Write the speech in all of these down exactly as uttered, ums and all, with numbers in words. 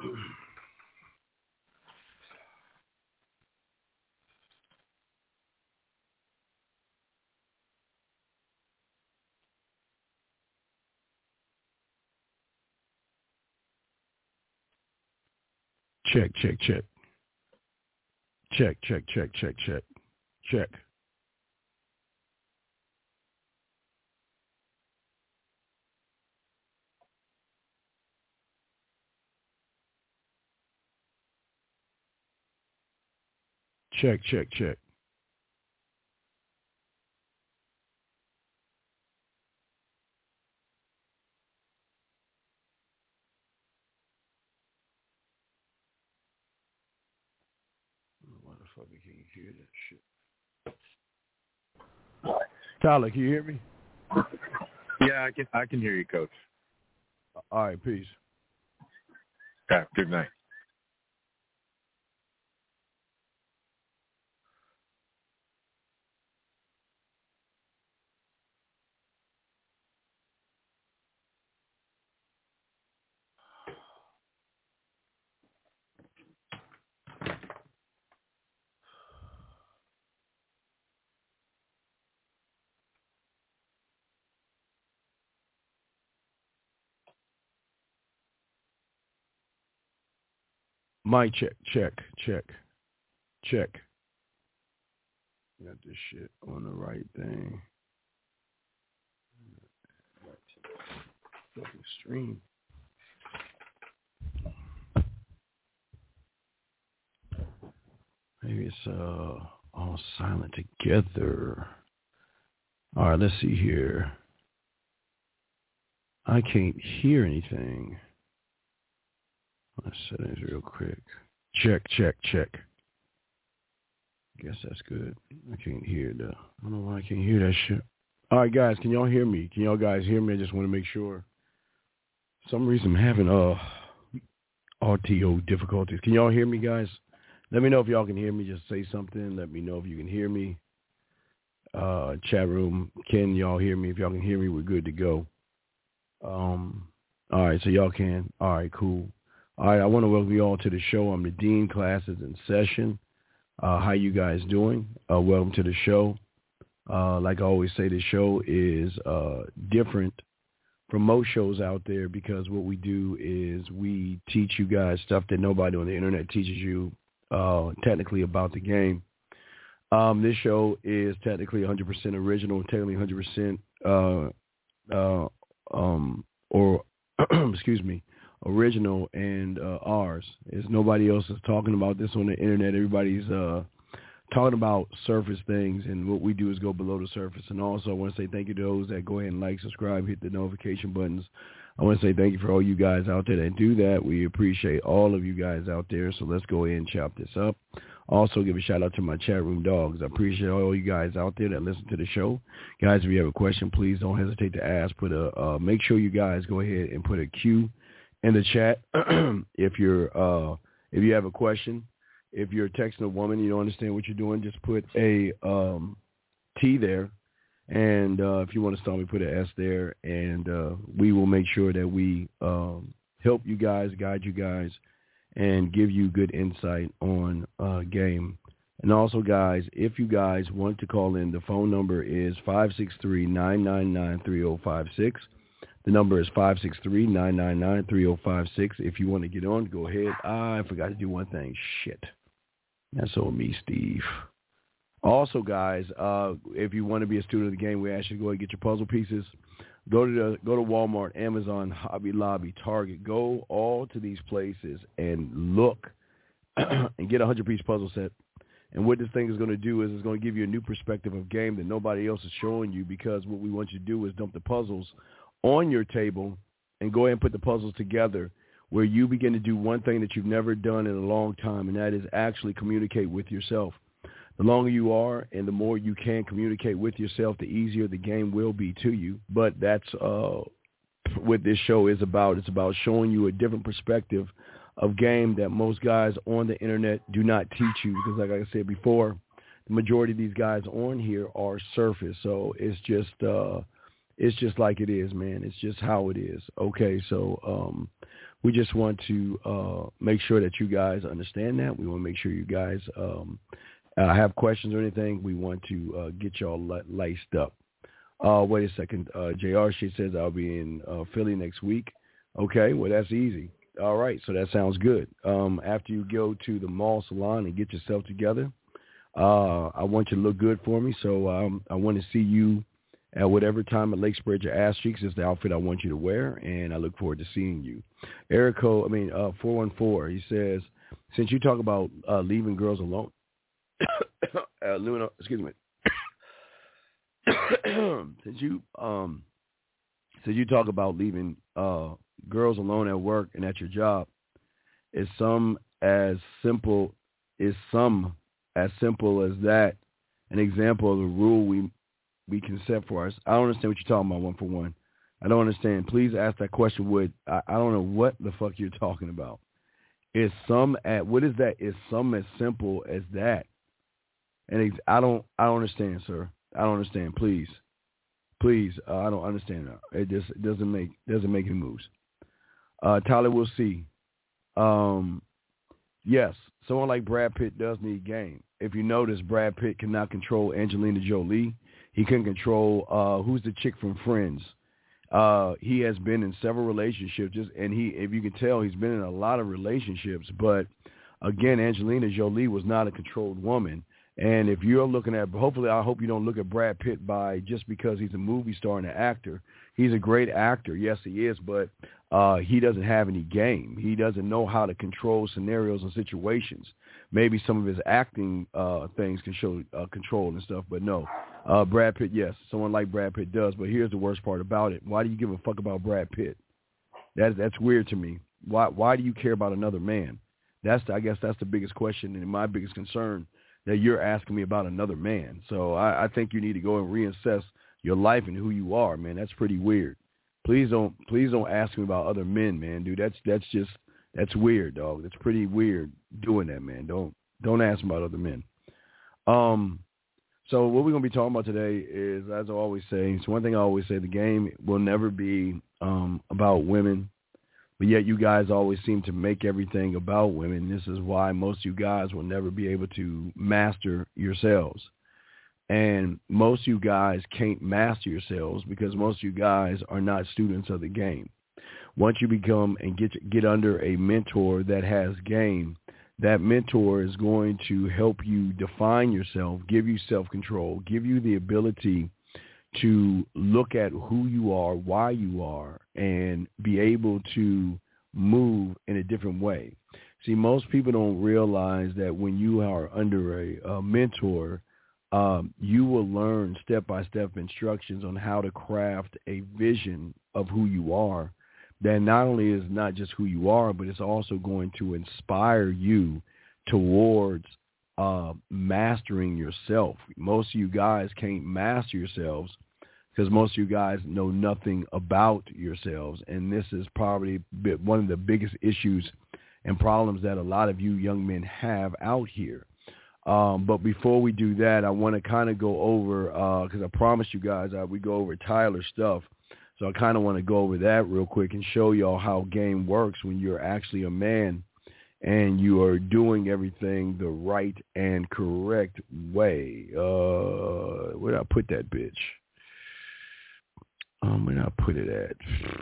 Check, check, check. Check, check, check, check, check. Check. Check, check, check. Why the fuck I can't hear that shit? Tyler, can you hear me? Yeah, I can. I can hear you, Coach. All right, peace. Okay, good night. Mic check, check, check, check. Got this shit on the right thing. Fucking stream. Maybe it's uh all silent together. All right, let's see here. I can't hear anything. Let's set it real quick. Check, check, check. Guess that's good. I can't hear the. I don't know why I can't hear that shit. All right, guys, can y'all hear me? Can y'all guys hear me? I just want to make sure. For some reason I'm having uh R T O difficulties. Can y'all hear me, guys? Let me know if y'all can hear me. Just say something. Let me know if you can hear me. Uh, chat room, can y'all hear me? If y'all can hear me, we're good to go. Um, all right, so y'all can. All right, cool. All right, I want to welcome you all to the show. I'm the Dean. Classes in session. Uh, how you guys doing? Uh, welcome to the show. Uh, like I always say, the show is uh, different from most shows out there because what we do is we teach you guys stuff that nobody on the internet teaches you uh, technically about the game. Um, this show is technically one hundred percent original, technically one hundred percent uh, uh, um, or excuse me, original and uh, ours. Is nobody else is talking about this on the internet. Everybody's uh, talking about surface things, and what we do is go below the surface. And also, I want to say thank you to those that go ahead and like, subscribe, hit the notification buttons. I want to say thank you for all you guys out there that do that. We appreciate all of you guys out there. So let's go ahead and chop this up. Also, give a shout out to my chat room dogs. I appreciate all you guys out there that listen to the show. Guys, if you have a question, please don't hesitate to ask. Put a uh, make sure you guys go ahead and put a Q in the chat if you're uh, if you have a question. If you're texting a woman, you don't understand what you're doing, just put a um, T there. And uh, if you want to start me, put an S there. And uh, we will make sure that we um, help you guys, guide you guys, and give you good insight on uh, game. And also, guys, if you guys want to call in, the phone number is five six three, nine nine nine, three oh five six. The number is five six three, nine nine nine, three oh five six. If you want to get on, go ahead. I forgot to do one thing. Shit. That's on me, Steve. Also, guys, uh, if you want to be a student of the game, we ask you to go and get your puzzle pieces. Go to the, go to Walmart, Amazon, Hobby Lobby, Target. Go all to these places and look and get a hundred-piece puzzle set. And what this thing is going to do is it's going to give you a new perspective of game that nobody else is showing you, because what we want you to do is dump the puzzles on your table and go ahead and put the puzzles together, where you begin to do one thing that you've never done in a long time, and that is actually communicate with yourself. The longer you are and the more you can communicate with yourself, the easier the game will be to you. But that's uh, what this show is about. It's about showing you a different perspective of game that most guys on the internet do not teach you. Because like I said before, the majority of these guys on here are surface. So it's just uh, it's just like it is, man. It's just how it is. Okay, so um, we just want to uh, make sure that you guys understand that. We want to make sure you guys um, uh, have questions or anything. We want to uh, get y'all laced up. Uh, wait a second. Uh, J R, she says, I'll be in uh, Philly next week. Okay, well, that's easy. All right, so that sounds good. Um, after you go to the mall salon and get yourself together, uh, I want you to look good for me. So um, I want to see you at whatever time at Lake Spread Your Ass Cheeks is the outfit I want you to wear, and I look forward to seeing you. Erico, I mean, uh, four one four, he says, since you talk about uh, leaving girls alone, uh, Luna, excuse me, since you um, since you talk about leaving uh, girls alone at work and at your job, is some as simple is some as simple as that an example of the rule we we can set for us? I don't understand what you're talking about. One for one, I don't understand. Please ask that question. Would I, I don't know what the fuck you're talking about. Is some at what is that? Is some as simple as that? And I don't I don't understand, sir. I don't understand. Please, please. Uh, I don't understand that. It just it doesn't make doesn't make any moves. Uh, Tyler, we'll see. Um, yes, someone like Brad Pitt does need game. If you notice, Brad Pitt cannot control Angelina Jolie. He can control uh, who's the chick from Friends. Uh, he has been in several relationships, just, and he, if you can tell, he's been in a lot of relationships. But again, Angelina Jolie was not a controlled woman. And if you're looking at, hopefully, I hope you don't look at Brad Pitt by just because he's a movie star and an actor. He's a great actor, yes, he is, but uh, he doesn't have any game. He doesn't know how to control scenarios and situations. Maybe some of his acting uh, things can show uh, control and stuff, but no. Uh, Brad Pitt, yes, someone like Brad Pitt does, but here's the worst part about it. Why do you give a fuck about Brad Pitt? That, that's weird to me. Why Why do you care about another man? That's the, I guess that's the biggest question and my biggest concern, that you're asking me about another man. So I, I think you need to go and reassess your life and who you are, man. That's pretty weird. Please don't please don't ask me about other men, man, dude. That's that's just that's weird, dog. That's pretty weird doing that, man. Don't don't ask me about other men. Um so what we're gonna be talking about today is, as I always say, it's one thing I always say, the game will never be um about women. But yet you guys always seem to make everything about women. This is why most of you guys will never be able to master yourselves. And most of you guys can't master yourselves because most of you guys are not students of the game. Once you become and get get under a mentor that has game, that mentor is going to help you define yourself, give you self-control, give you the ability to look at who you are, why you are, and be able to move in a different way. See, most people don't realize that when you are under a, a mentor, um, you will learn step-by-step instructions on how to craft a vision of who you are that not only is not just who you are, but it's also going to inspire you towards uh, mastering yourself. Most of you guys can't master yourselves because most of you guys know nothing about yourselves. And this is probably one of the biggest issues and problems that a lot of you young men have out here. Um, but before we do that, I want to kind of go over, because uh, I promised you guys uh, we go over Tyler's stuff. So I kind of want to go over that real quick and show y'all how game works when you're actually a man and you are doing everything the right and correct way. Uh, where did I put that bitch? Um, where did I put it at?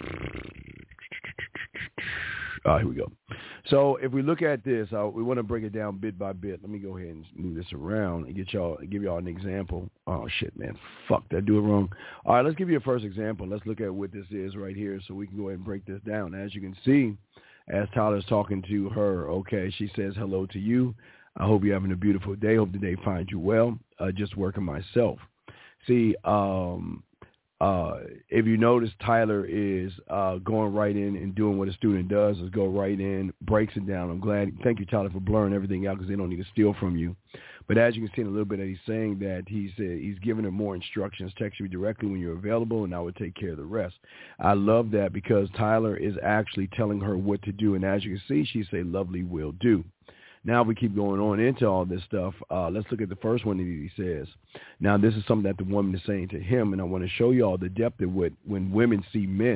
Oh, here we go. So if we look at this, uh, we want to break it down bit by bit. Let me go ahead and move this around and get y'all, give y'all an example. Oh shit, man, fuck, did I do it wrong? All right, let's give you a first example. Let's look at what this is right here, so we can go ahead and break this down. As you can see, as Tyler's talking to her, okay, she says hello to you. I hope you're having a beautiful day. Hope the day finds you well. Uh, just working myself. See, um. Uh, if you notice, Tyler is uh, going right in and doing what a student does, is go right in, breaks it down. I'm glad. Thank you, Tyler, for blurring everything out because they don't need to steal from you. But as you can see in a little bit, that he's saying that he's uh, he's giving her more instructions. Text you directly when you're available, and I would take care of the rest. I love that because Tyler is actually telling her what to do. And as you can see, she say, lovely, will do. Now we keep going on into all this stuff. Uh, let's look at the first one that he says. Now, this is something that the woman is saying to him, and I want to show you all the depth of what when women see men,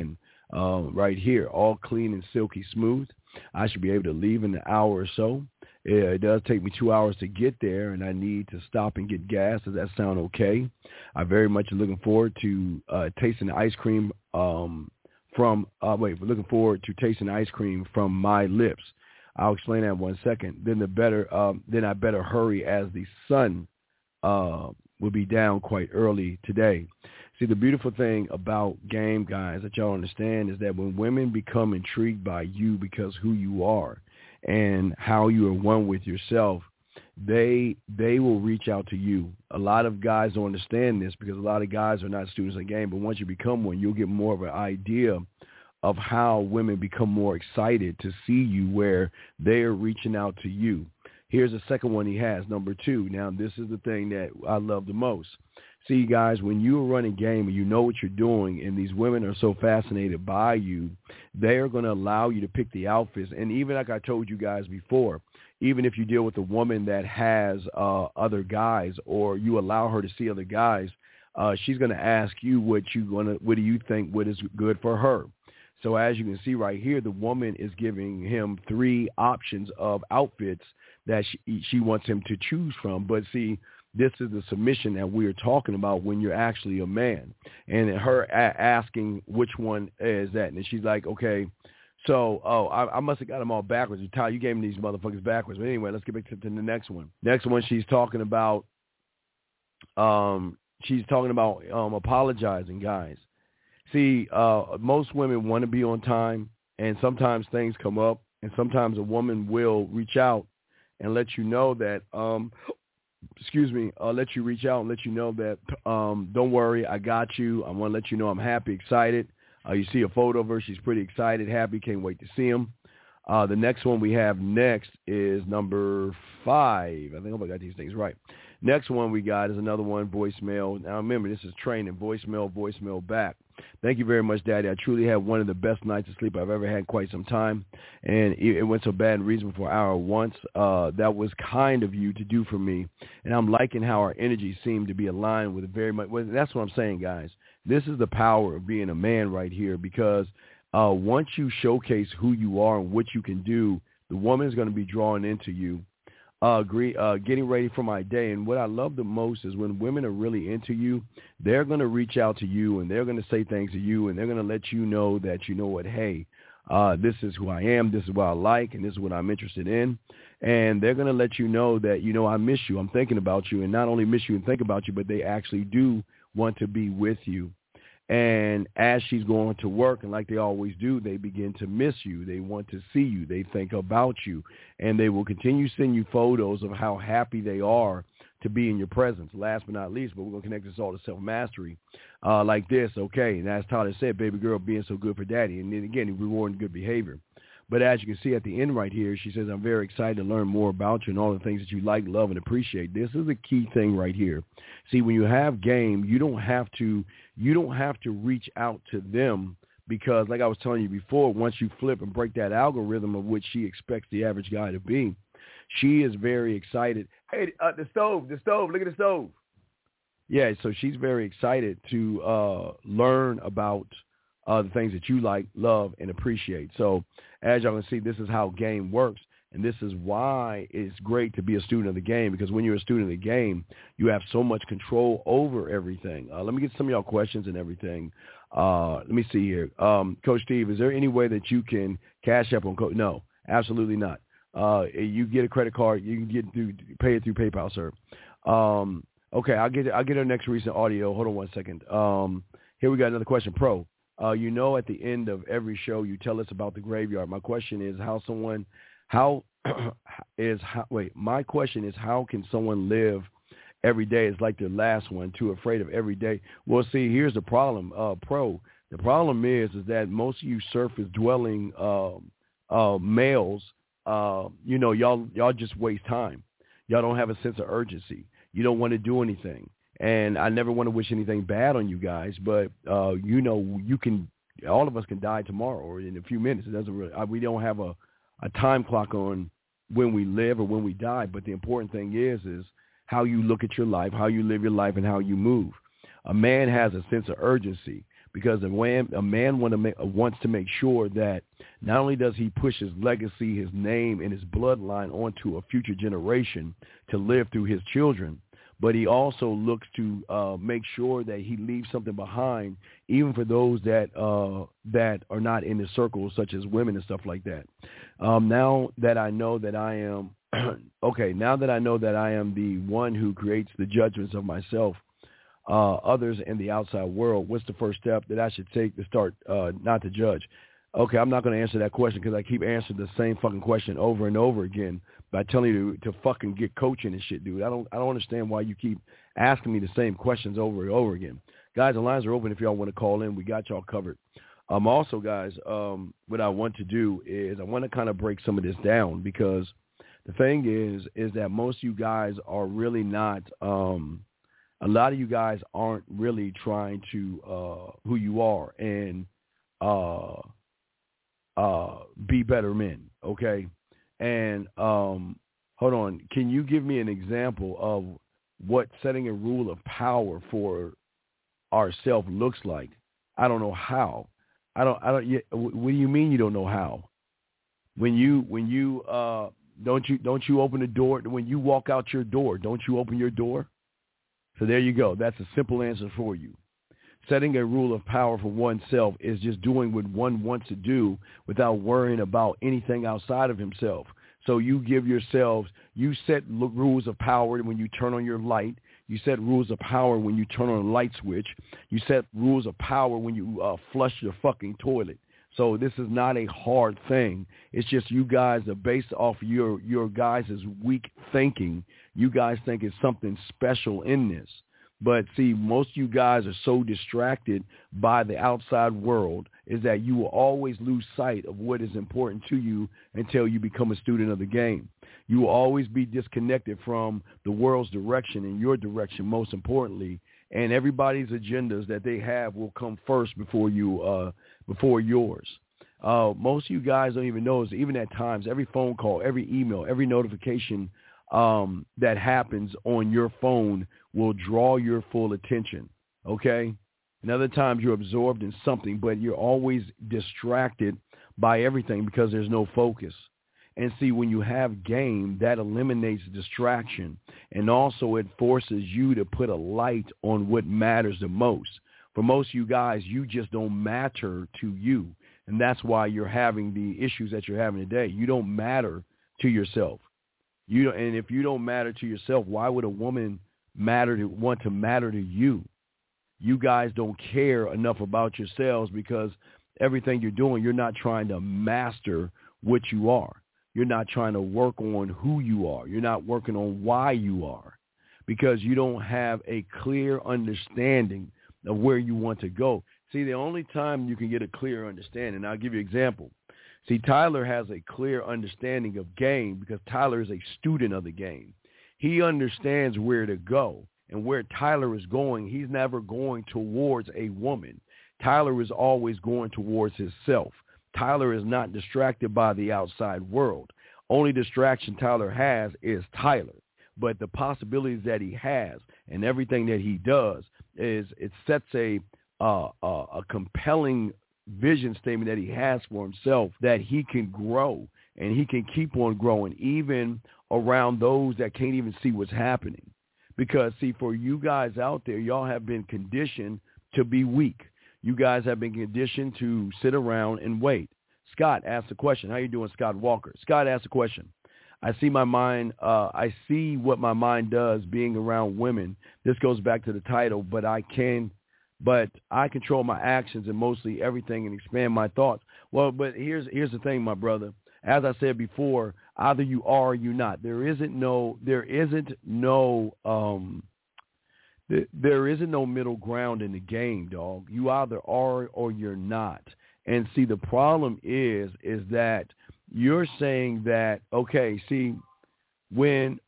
uh, right here, all clean and silky smooth. I should be able to leave in an hour or so. It does take me two hours to get there, and I need to stop and get gas. Does that sound okay? I very much am looking forward to uh, tasting the ice cream um, from, uh, wait, we're looking forward to tasting ice cream from my lips. I'll explain that in one second. Then the better, um, then I better hurry as the sun uh, will be down quite early today. See, the beautiful thing about game, guys, that y'all understand is that when women become intrigued by you because who you are and how you are one with yourself, they they will reach out to you. A lot of guys don't understand this because a lot of guys are not students of the game, but once you become one, you'll get more of an idea of how women become more excited to see you, where they are reaching out to you. Here's the second one he has, number two. Now, this is the thing that I love the most. See, guys, when you're running game and you know what you're doing and these women are so fascinated by you, they are going to allow you to pick the outfits. And even like I told you guys before, even if you deal with a woman that has uh, other guys or you allow her to see other guys, uh, she's going to ask you what you gonna, what do you think what is good for her. So as you can see right here, the woman is giving him three options of outfits that she, she wants him to choose from. But see, this is the submission that we're talking about when you're actually a man. And her a- asking which one is that. And she's like, okay, so, oh, I, I must have got them all backwards. Ty, you gave me these motherfuckers backwards. But anyway, let's get back to, to the next one. Next one, she's talking about, um, she's talking about um, apologizing, guys. See, uh, most women want to be on time, and sometimes things come up, and sometimes a woman will reach out and let you know that, um, excuse me, uh, let you reach out and let you know that, um, don't worry, I got you. I want to let you know I'm happy, excited. Uh, you see a photo of her. She's pretty excited, happy, can't wait to see him. Uh, the next one we have next is number five. I think I hope I got these things right. Next one we got is another one, voicemail. Now, remember, this is training, voicemail, voicemail back. Thank you very much, Daddy. I truly had one of the best nights of sleep I've ever had in quite some time, and it, it went so bad and reasonable for an hour once. Uh, that was kind of you to do for me, and I'm liking how our energy seemed to be aligned with very much. Well, that's what I'm saying, guys. This is the power of being a man right here, because uh, once you showcase who you are and what you can do, the woman is going to be drawn into you. Uh, agree, uh, getting ready for my day. And what I love the most is when women are really into you, they're going to reach out to you and they're going to say things to you and they're going to let you know that, you know what, hey, uh, this is who I am, this is what I like, and this is what I'm interested in. And they're going to let you know that, you know, I miss you, I'm thinking about you, and not only miss you and think about you, but they actually do want to be with you. And as she's going to work, and like they always do, they begin to miss you. They want to see you. They think about you. And they will continue sending you photos of how happy they are to be in your presence. Last but not least, but we're going to connect this all to self-mastery uh, like this, okay? And as Tyler said, baby girl being so good for daddy. And then again, rewarding good behavior. But as you can see at the end right here, she says, I'm very excited to learn more about you and all the things that you like, love, and appreciate. This is the key thing right here. See, when you have game, you don't have to you don't have to reach out to them, because like I was telling you before, once you flip and break that algorithm of which she expects the average guy to be, she is very excited. Hey, uh, the stove, the stove, look at the stove. Yeah, so she's very excited to uh, learn about uh, the things that you like, love, and appreciate. So as y'all can see, this is how game works. And this is why it's great to be a student of the game, because when you're a student of the game, you have so much control over everything. Uh, let me get some of y'all questions and everything. Uh, let me see here. Um, Coach Steve, is there any way that you can cash up on Coach? No, absolutely not. Uh, you get a credit card, you can get through, pay it through PayPal, sir. Um, okay, I'll get I'll get our next recent audio. Hold on one second. Um, here we got another question. Pro, uh, you know, at the end of every show, you tell us about the graveyard. My question is how someone How is how, wait? My question is, how can someone live every day? It's like the last one, too afraid of every day. Well, see, here's the problem, uh, Pro. The problem is, is that most of you surface dwelling uh, uh, males, uh, you know, y'all y'all just waste time. Y'all don't have a sense of urgency. You don't want to do anything. And I never want to wish anything bad on you guys, but uh, you know, you can. All of us can die tomorrow or in a few minutes. It doesn't really. We don't have a a time clock on when we live or when we die. But the important thing is, is how you look at your life, how you live your life, and how you move. A man has a sense of urgency. because a man, a man want to make, wants to make sure that not only does he push his legacy, his name, and his bloodline onto a future generation to live through his children, but he also looks to uh, make sure that he leaves something behind, even for those that uh, that are not in his circle, such as women and stuff like that. Um, now that I know that I am, okay, now that I know that I am the one who creates the judgments of myself, uh, others, and the outside world, what's the first step that I should take to start uh, not to judge? Okay, I'm not going to answer that question because I keep answering the same fucking question over and over again by telling you to, to fucking get coaching and shit, dude. I don't I don't understand why you keep asking me the same questions over and over again. Guys, the lines are open if y'all want to call in. We got y'all covered. Um, also, guys, um, what I want to do is I want to kind of break some of this down because the thing is is that most of you guys are really not um, – a lot of you guys aren't really trying to uh, who you are and uh, – Uh, be better men, okay? And um, hold on, can you give me an example of what setting a rule of power for ourself looks like? I don't know how. I don't. I don't. What do you mean you don't know how? When you when you uh, don't you don't you open the door when you walk out your door? Don't you open your door? So there you go. That's a simple answer for you. Setting a rule of power for oneself is just doing what one wants to do without worrying about anything outside of himself. So you give yourselves, you set rules of power when you turn on your light. You set rules of power when you turn on a light switch. You set rules of power when you uh, flush your fucking toilet. So this is not a hard thing. It's just you guys are based off your, your guys' weak thinking. You guys think it's something special in this. But see, most of you guys are so distracted by the outside world is that you will always lose sight of what is important to you until you become a student of the game. You will always be disconnected from the world's direction and your direction, most importantly. And everybody's agendas that they have will come first before you, uh, before yours. Uh, most of you guys don't even know is even at times, every phone call, every email, every notification um, that happens on your phone will draw your full attention, okay? And other times you're absorbed in something, but you're always distracted by everything because there's no focus. And see, when you have game, that eliminates distraction, and also it forces you to put a light on what matters the most. For most of you guys, you just don't matter to you, and that's why you're having the issues that you're having today. You don't matter to yourself. You don't, and if you don't matter to yourself, why would a woman matter to want to matter to you? You guys don't care enough about yourselves because everything you're doing, you're not trying to master what you are. You're not trying to work on who you are. You're not working on why you are because you don't have a clear understanding of where you want to go. See, the only time you can get a clear understanding, I'll give you an example. See, Tyler has a clear understanding of game because Tyler is a student of the game. He understands where to go, and where Tyler is going, he's never going towards a woman. Tyler is always going towards himself. Tyler is not distracted by the outside world. Only distraction Tyler has is Tyler. But the possibilities that he has and everything that he does is it sets a uh, a, a compelling vision statement that he has for himself that he can grow and he can keep on growing even around those that can't even see what's happening. Because, see, for you guys out there, y'all have been conditioned to be weak. You guys have been conditioned to sit around and wait. Scott asked a question. How you doing, Scott Walker? Scott asked a question. I see my mind, uh, I see what my mind does being around women. This goes back to the title, but I can, but I control my actions and mostly everything and expand my thoughts. Well, but here's here's the thing, my brother. As I said before, either you are or you're not. There isn't no, there isn't no, um, th- there isn't no middle ground in the game, dog. You either are or you're not. And see, the problem is, is that you're saying that, okay, see, when,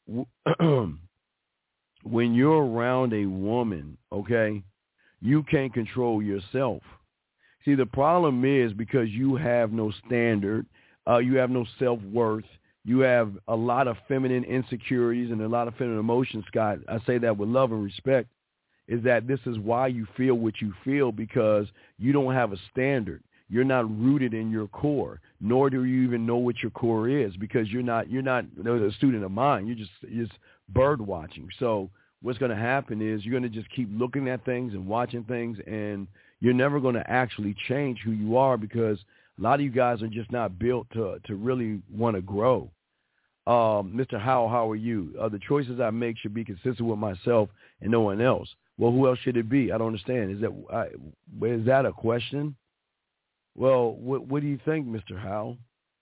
when you're around a woman, okay, you can't control yourself. See, the problem is because you have no standard. Uh, you have no self-worth. You have a lot of feminine insecurities and a lot of feminine emotions, Scott. I say that with love and respect. is that this is why you feel what you feel, because you don't have a standard. You're not rooted in your core, nor do you even know what your core is, because you're not you're not a student of mind. You're just you're just bird watching. So what's going to happen is you're going to just keep looking at things and watching things, and you're never going to actually change who you are, because a lot of you guys are just not built to to really want to grow. Um, Mister Howell, how are you? Uh, the choices I make should be consistent with myself and no one else. Well, who else should it be? I don't understand. Is that I, is that a question? Well, what, what do you think, Mister Howell?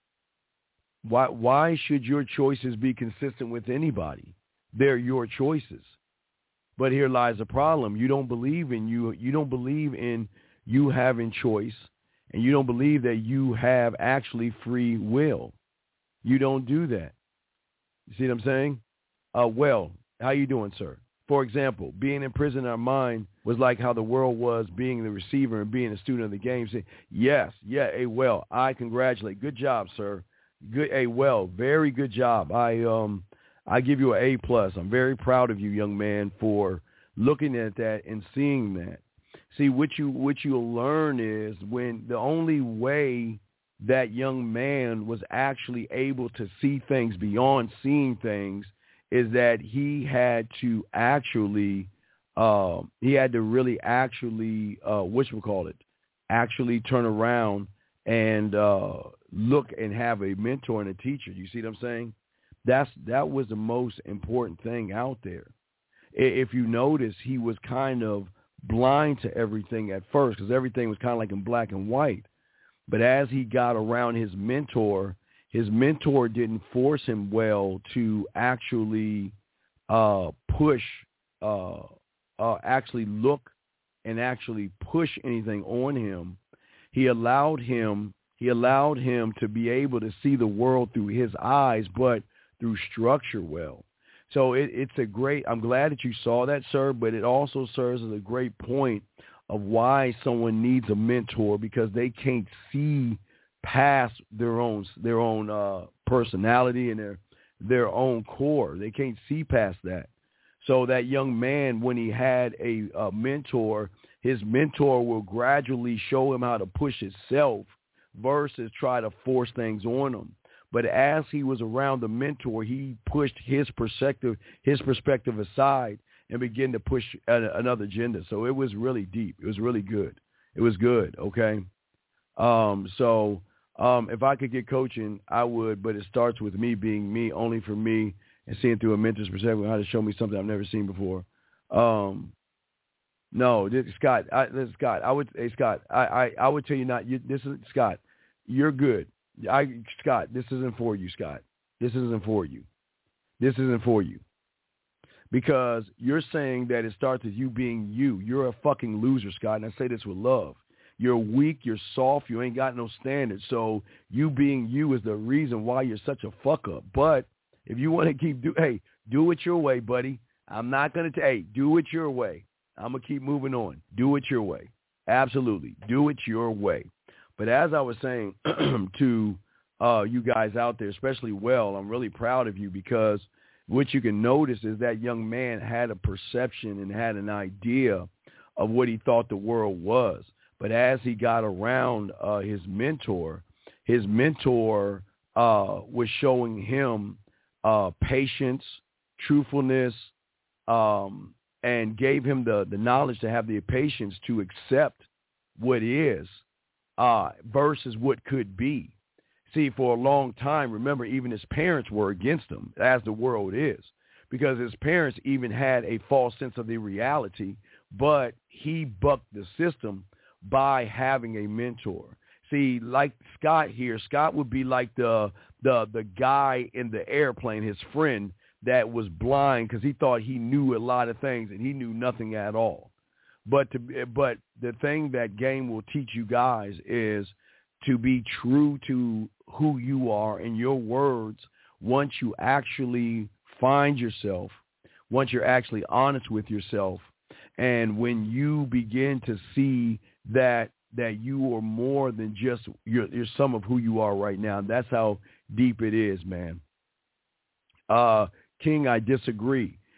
Why why should your choices be consistent with anybody? They're your choices. But here lies the problem. You don't believe in you. You don't believe in you having choice, and you don't believe that you have actually free will. You don't do that. You see what I'm saying? Uh, well, how you doing, sir? For example, being in prison in our mind was like how the world was being the receiver and being a student of the game. Saying, yes, yeah, hey, well, I congratulate. Good job, sir. Good, hey, well, very good job. I um, I give you an A plus. I'm very proud of you, young man, for looking at that and seeing that. See, what you what you'll learn is when the only way that young man was actually able to see things beyond seeing things is that he had to actually, uh, he had to really actually, uh, whatchamacallit, actually turn around and uh, look and have a mentor and a teacher. You see what I'm saying? That's that was the most important thing out there. If you notice, he was kind of blind to everything at first, because everything was kind of like in black and white. But as he got around his mentor, his mentor didn't force him well to actually uh, push, uh, uh, actually look and actually push anything on him. He allowed him, he allowed him to be able to see the world through his eyes, but through structure well. So it, it's a great, I'm glad that you saw that, sir, but it also serves as a great point of why someone needs a mentor, because they can't see past their own their own uh, personality and their their own core. They can't see past that. So that young man, when he had a, a mentor, his mentor will gradually show him how to push himself versus try to force things on him. But as he was around the mentor, he pushed his perspective his perspective aside and begin to push another agenda. So it was really deep. It was really good. It was good, okay? Um, so um, if I could get coaching, I would, but it starts with me being me, only for me, and seeing through a mentor's perspective how to show me something I've never seen before. Um, no, this, Scott, I, this, Scott, I would, hey, Scott, I, I, I would tell you not, you, this is, Scott, you're good. I, Scott, this isn't for you, Scott. This isn't for you. This isn't for you. Because you're saying that it starts with you being you. You're a fucking loser, Scott, and I say this with love. You're weak, you're soft, you ain't got no standards. So you being you is the reason why you're such a fuck up. But if you want to keep do, hey, do it your way, buddy. I'm not going to, hey, do it your way. I'm going to keep moving on. Do it your way. Absolutely. Do it your way. But as I was saying to uh, you guys out there, especially Well, I'm really proud of you, because what you can notice is that young man had a perception and had an idea of what he thought the world was. But as he got around uh, his mentor, his mentor uh, was showing him uh, patience, truthfulness, um, and gave him the, the knowledge to have the patience to accept what is uh, versus what could be. See, for a long time, remember, even his parents were against him, as the world is, because his parents even had a false sense of the reality, but he bucked the system by having a mentor. See, like Scott here, Scott would be like the the the guy in the airplane, his friend that was blind because he thought he knew a lot of things and he knew nothing at all. But to but the thing that game will teach you guys is to be true to who you are and your words. Once you actually find yourself, once you're actually honest with yourself, and when you begin to see that that you are more than just you're, you're some of who you are right now. That's how deep it is, man. Uh, King, I disagree.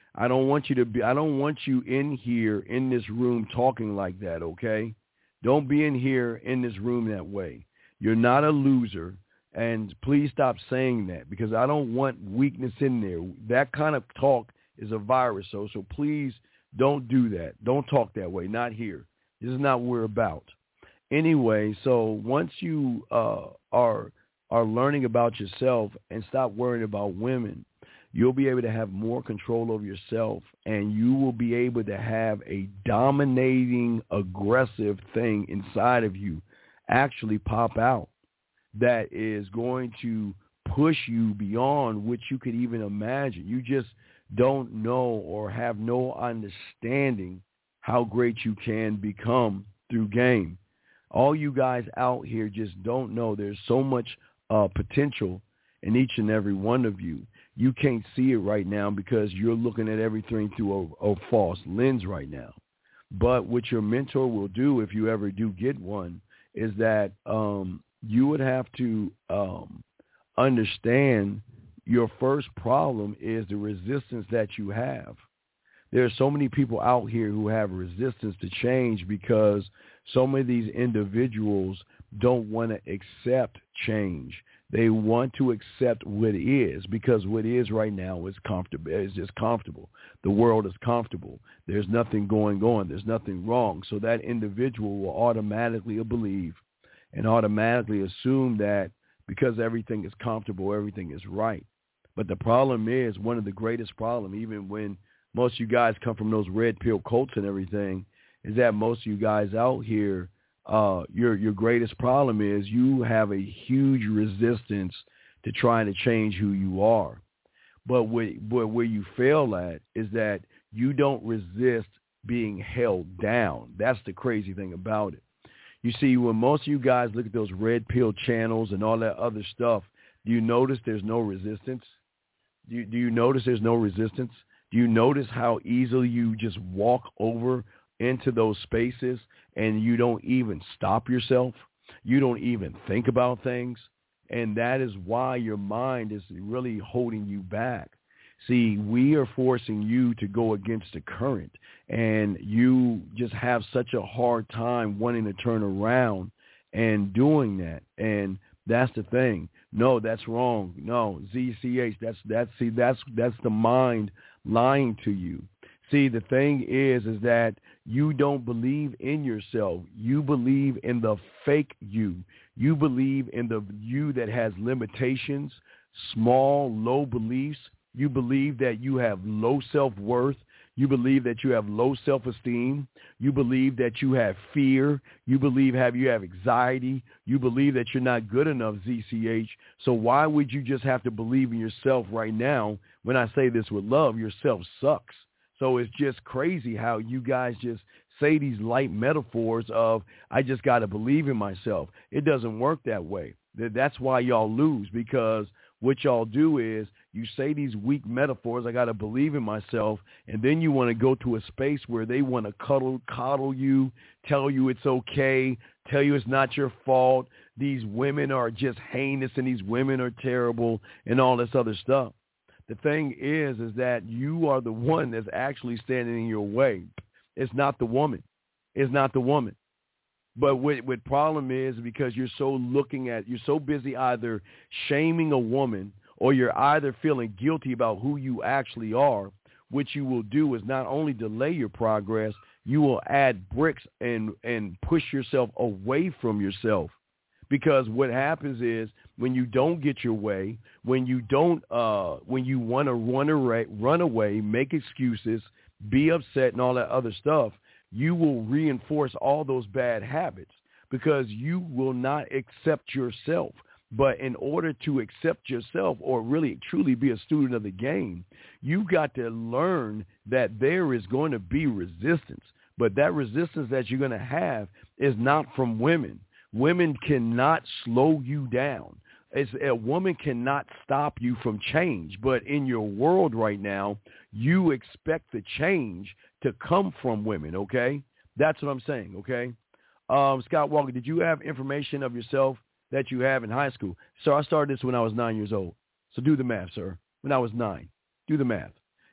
I don't want you to be, I don't want you in here in this room talking like that, okay? Don't be in here in this room that way. You're not a loser, and please stop saying that because I don't want weakness in there. That kind of talk is a virus, so so please don't do that. Don't talk that way, not here. This is not what we're about. Anyway, so once you uh, are are learning about yourself and stop worrying about women, you'll be able to have more control over yourself, and you will be able to have a dominating, aggressive thing inside of you actually pop out that is going to push you beyond what you could even imagine. You just don't know or have no understanding how great you can become through game. All you guys out here just don't know there's so much uh, potential in each and every one of you. You can't see it right now because you're looking at everything through a, a false lens right now. But what your mentor will do, if you ever do get one, is that um, you would have to um, understand your first problem is the resistance that you have. There are so many people out here who have resistance to change because so many of these individuals don't want to accept change. They want to accept what is because what is right now is comfortable. Is just comfortable. The world is comfortable. There's nothing going on. There's nothing wrong. So that individual will automatically believe and automatically assume that because everything is comfortable, everything is right. But the problem is, one of the greatest problems, even when most of you guys come from those red pill cults and everything, is that most of you guys out here, uh, your your greatest problem is you have a huge resistance to trying to change who you are. But where, but where you fail at is that you don't resist being held down. That's the crazy thing about it. You see, when most of you guys look at those red pill channels and all that other stuff, do you notice there's no resistance? Do you, do you notice there's no resistance? Do you notice how easily you just walk over into those spaces and you don't even stop yourself? You don't even think about things. And that is why your mind is really holding you back. See, we are forcing you to go against the current, and you just have such a hard time wanting to turn around and doing that. And that's the thing. No, that's wrong. No, Z C H, that's, that's, see, that's, that's the mind lying to you. See, the thing is, is that you don't believe in yourself. You believe in the fake you. You believe in the you that has limitations, small, low beliefs. You believe that you have low self-worth. You believe that you have low self-esteem. You believe that you have fear. You believe have you have anxiety. You believe that you're not good enough, Z C H. So why would you just have to believe in yourself right now? When I say this with love, yourself sucks. So it's just crazy how you guys just say these light metaphors of, I just got to believe in myself. It doesn't work that way. That's why y'all lose, because what y'all do is you say these weak metaphors, I got to believe in myself, and then you want to go to a space where they want to cuddle, coddle you, tell you it's okay, tell you it's not your fault. These women are just heinous and these women are terrible and all this other stuff. The thing is, is that you are the one that's actually standing in your way. It's not the woman. It's not the woman. But what, what problem is because you're so looking at, you're so busy either shaming a woman or you're either feeling guilty about who you actually are. What you will do is not only delay your progress, you will add bricks and, and push yourself away from yourself. Because what happens is when you don't get your way, when you don't, uh, when you want to run away, run away, make excuses, be upset and all that other stuff, you will reinforce all those bad habits because you will not accept yourself. But in order to accept yourself or really truly be a student of the game, you got to learn that there is going to be resistance. But that resistance that you're going to have is not from women. Women cannot slow you down. It's, a woman cannot stop you from change. But in your world right now, you expect the change to come from women, okay? That's what I'm saying, okay? Um, Scott Walker, did you have information of yourself that you have in high school? So I started this when I was nine years old. So do the math, sir. When I was nine. Do the math.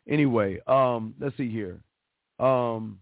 Anyway, um, let's see here. Um,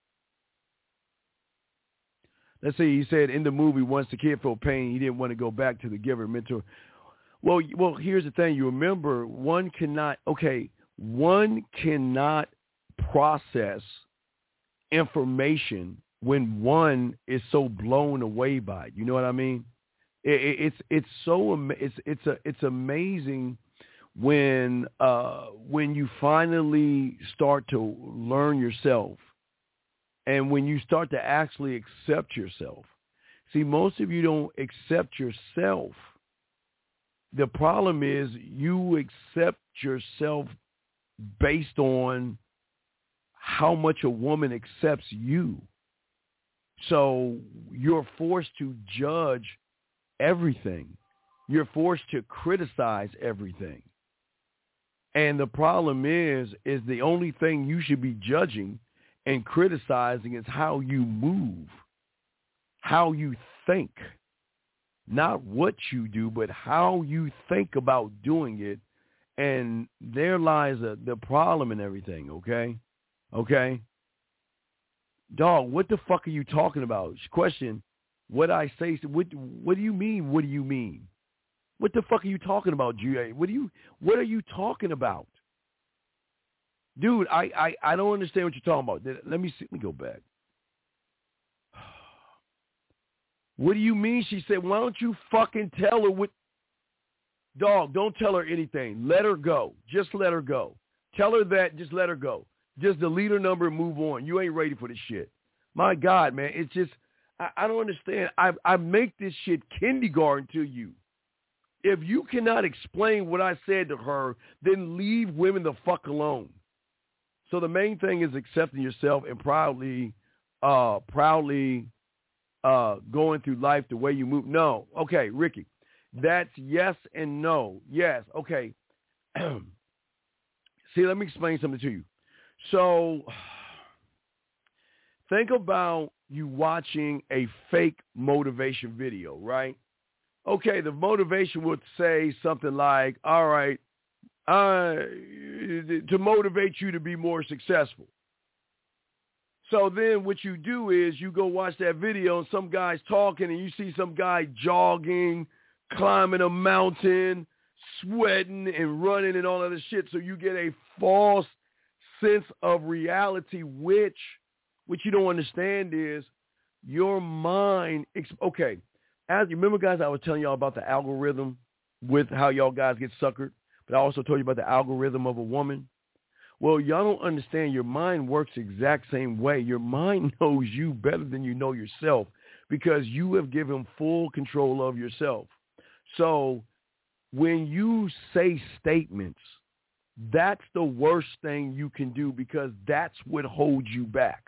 let's see. He said in the movie, once the kid felt pain, he didn't want to go back to the giver mentor. Well, well, here's the thing. You remember, one cannot. Okay, one cannot process information when one is so blown away by it. You know what I mean? It, it, it's it's so it's it's a it's amazing when uh, when you finally start to learn yourself, and when you start to actually accept yourself. See, most of you don't accept yourself. The problem is you accept yourself based on how much a woman accepts you. So you're forced to judge everything. You're forced to criticize everything. And the problem is, is the only thing you should be judging and criticizing is how you move, how you think, not what you do, but how you think about doing it. And there lies a, the problem in everything, okay? Okay? Dog, what the fuck are you talking about? Question, what I say, what what do you mean, what do you mean? What the fuck are you talking about, G A? What do you, what are you talking about? Dude, I, I, I don't understand what you're talking about. Let me see, let me go back. What do you mean? She said, why don't you fucking tell her what? Dog, don't tell her anything. Let her go. Just let her go. Tell her that, just let her go. Just delete her number and move on. You ain't ready for this shit. My God, man, it's just, I, I don't understand. I, I make this shit kindergarten to you. If you cannot explain what I said to her, then leave women the fuck alone. So the main thing is accepting yourself and proudly, uh, proudly uh, going through life the way you move. No. Okay, Ricky, that's yes and no. Yes. Okay. See, let me explain something to you. So think about you watching a fake motivation video, right? Okay, the motivation would say something like, all right, uh, to motivate you to be more successful. So then what you do is you go watch that video and some guy's talking and you see some guy jogging, climbing a mountain, sweating and running and all of this shit. So you get a false sense of reality, which, what you don't understand is your mind. Okay. As you remember, guys, I was telling y'all about the algorithm with how y'all guys get suckered, but I also told you about the algorithm of a woman. Well, y'all don't understand. Your mind works the exact same way. Your mind knows you better than you know yourself because you have given full control of yourself. So when you say statements, that's the worst thing you can do because that's what holds you back.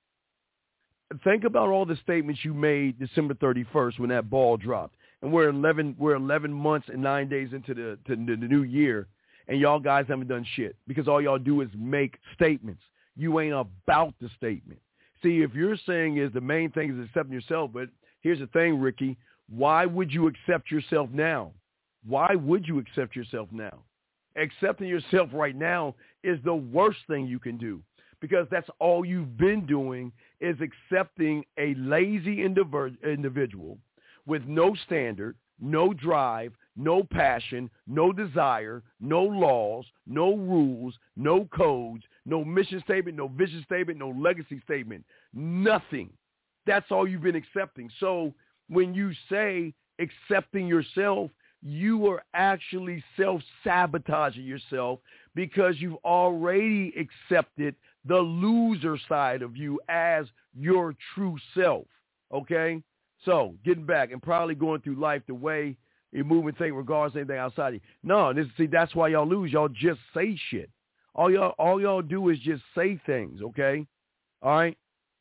Think about all the statements you made December thirty-first when that ball dropped. And we're eleven we're eleven months and nine days into the to the, the new year, and y'all guys haven't done shit because all y'all do is make statements. You ain't about the statement. See, if you're saying is the main thing is accepting yourself, but here's the thing, Ricky, why would you accept yourself now? Why would you accept yourself now? Accepting yourself right now is the worst thing you can do. Because that's all you've been doing is accepting a lazy individual with no standard, no drive, no passion, no desire, no laws, no rules, no codes, no mission statement, no vision statement, no legacy statement, nothing. That's all you've been accepting. So when you say accepting yourself, you are actually self-sabotaging yourself because you've already accepted the loser side of you as your true self, okay? So, getting back and probably going through life the way you move and think regards to anything outside of you. No, this, see, that's why y'all lose. Y'all just say shit. All y'all, all y'all do is just say things, okay? All right?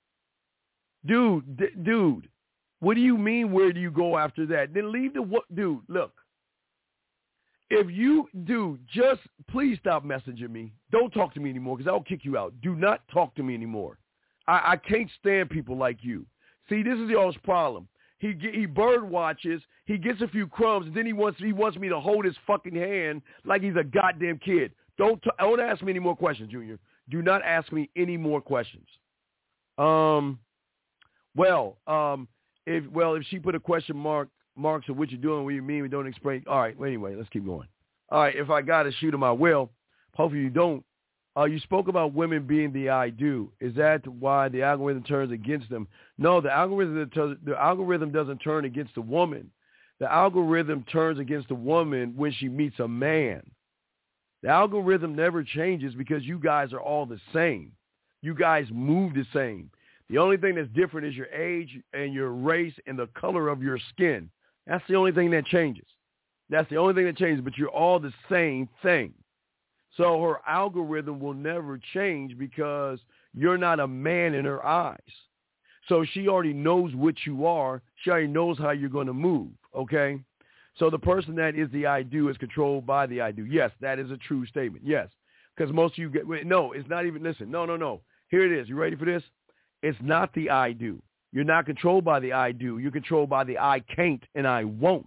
Dude, d- dude, what do you mean where do you go after that? Then leave the what? Dude, look. If you, dude, just please stop messaging me. Don't talk to me anymore because I'll kick you out. Do not talk to me anymore. I, I can't stand people like you. See, this is y'all's problem. He he bird watches. He gets a few crumbs, and then he wants he wants me to hold his fucking hand like he's a goddamn kid. Don't t- don't ask me any more questions, Junior. Do not ask me any more questions. Um, well, um, if well, if she put a question mark marks of what you're doing, what you mean, we don't explain. All right. Well, anyway, let's keep going. All right. If I got to shoot him, I will. Hopefully you don't. Uh, you spoke about women being the I do. Is that why the algorithm turns against them? No, the algorithm the algorithm doesn't turn against the woman. The algorithm turns against the woman when she meets a man. The algorithm never changes because you guys are all the same. You guys move the same. The only thing that's different is your age and your race and the color of your skin. That's the only thing that changes. That's the only thing that changes, but you're all the same thing. So her algorithm will never change because you're not a man in her eyes. So she already knows what you are. She already knows how you're going to move, okay? So the person that is the I do is controlled by the I do. Yes, that is a true statement. Yes, because most of you get wait, – no, it's not even – listen, no, no, no. Here it is. You ready for this? It's not the I do. You're not controlled by the I do. You're controlled by the I can't and I won't.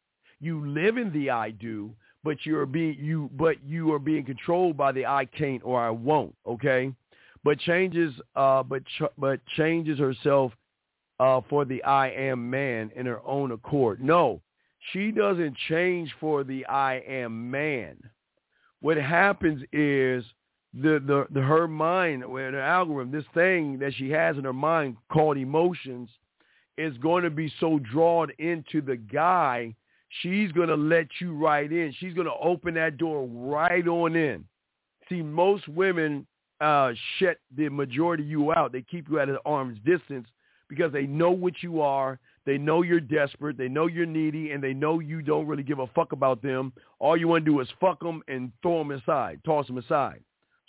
You live in the I do, but you're being you but you are being controlled by the I can't or I won't, okay? But changes uh but ch- but changes herself uh for the I am man in her own accord. No. She doesn't change for the I am man. What happens is the, the, the her mind, or her algorithm, this thing that she has in her mind called emotions, is going to be so drawn into the guy, she's going to let you right in. She's going to open that door right on in. See, most women uh, shut the majority of you out. They keep you at an arm's distance because they know what you are. They know you're desperate. They know you're needy, and they know you don't really give a fuck about them. All you want to do is fuck them and throw them aside, toss them aside.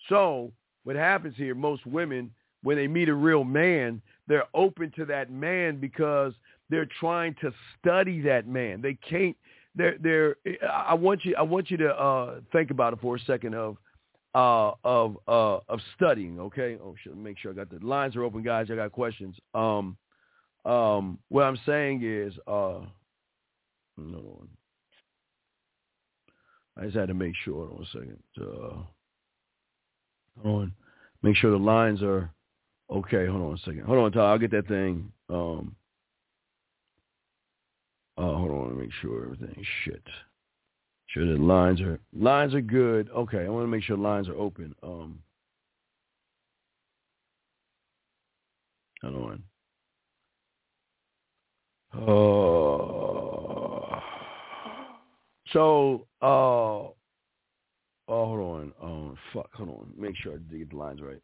So what happens here, most women, when they meet a real man, they're open to that man because they're trying to study that man. They can't. They're. They're. I want you. I want you to uh, think about it for a second of uh, of uh, of studying. Okay. Oh shit. Make sure I got the lines are open, guys. I got questions. Um. Um, what I'm saying is, uh, no, I just had to make sure. Hold on a second. Uh, hold on. Make sure the lines are okay. Hold on a second. Hold on, Ty. I'll get that thing. Um, uh, hold on. Make sure everything. Shit. Sure the lines are lines are good. Okay. I want to make sure the lines are open. Um, hold on. Uh, so, uh, oh, hold on. Um, fuck, hold on. Make sure I get the lines right.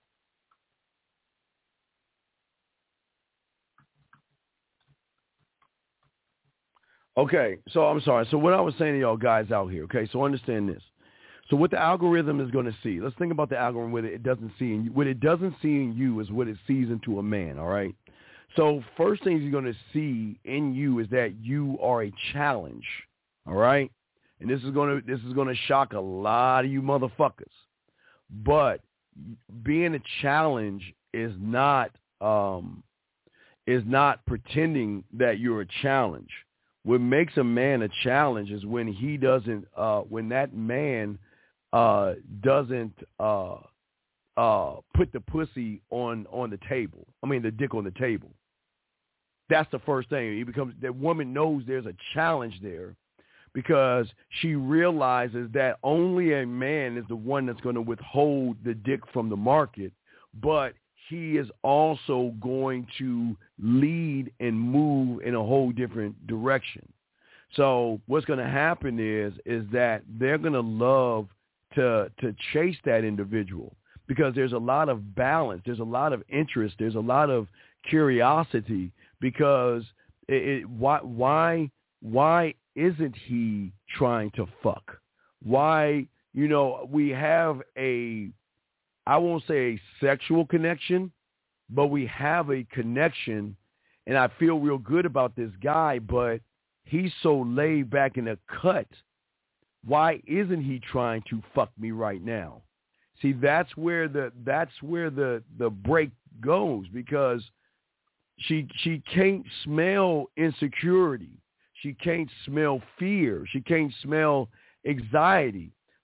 Okay, so I'm sorry. So what I was saying to y'all guys out here, okay, so understand this. So what the algorithm is going to see, let's think about the algorithm, what it doesn't see in you. What it doesn't see in you is what it sees into a man, all right? So first thing you're going to see in you is that you are a challenge, all right? And this is going to this is going to shock a lot of you motherfuckers. But being a challenge is not um, is not pretending that you're a challenge. What makes a man a challenge is when he doesn't uh, when that man uh, doesn't uh, uh, put the pussy on on the table. I mean the dick on the table. That's the first thing. He becomes that woman knows there's a challenge there because she realizes that only a man is the one that's going to withhold the dick from the market, but he is also going to lead and move in a whole different direction. So what's going to happen is is that they're going to love to to chase that individual because there's a lot of balance, there's a lot of interest, there's a lot of curiosity. Because it, it, why why why isn't he trying to fuck? Why, you know, we have a, I won't say a sexual connection, but we have a connection, and I feel real good about this guy, but he's so laid back in the cut. Why isn't he trying to fuck me right now? See, that's where the that's where the the break goes because She she can't smell insecurity. She can't smell fear. She can't smell anxiety.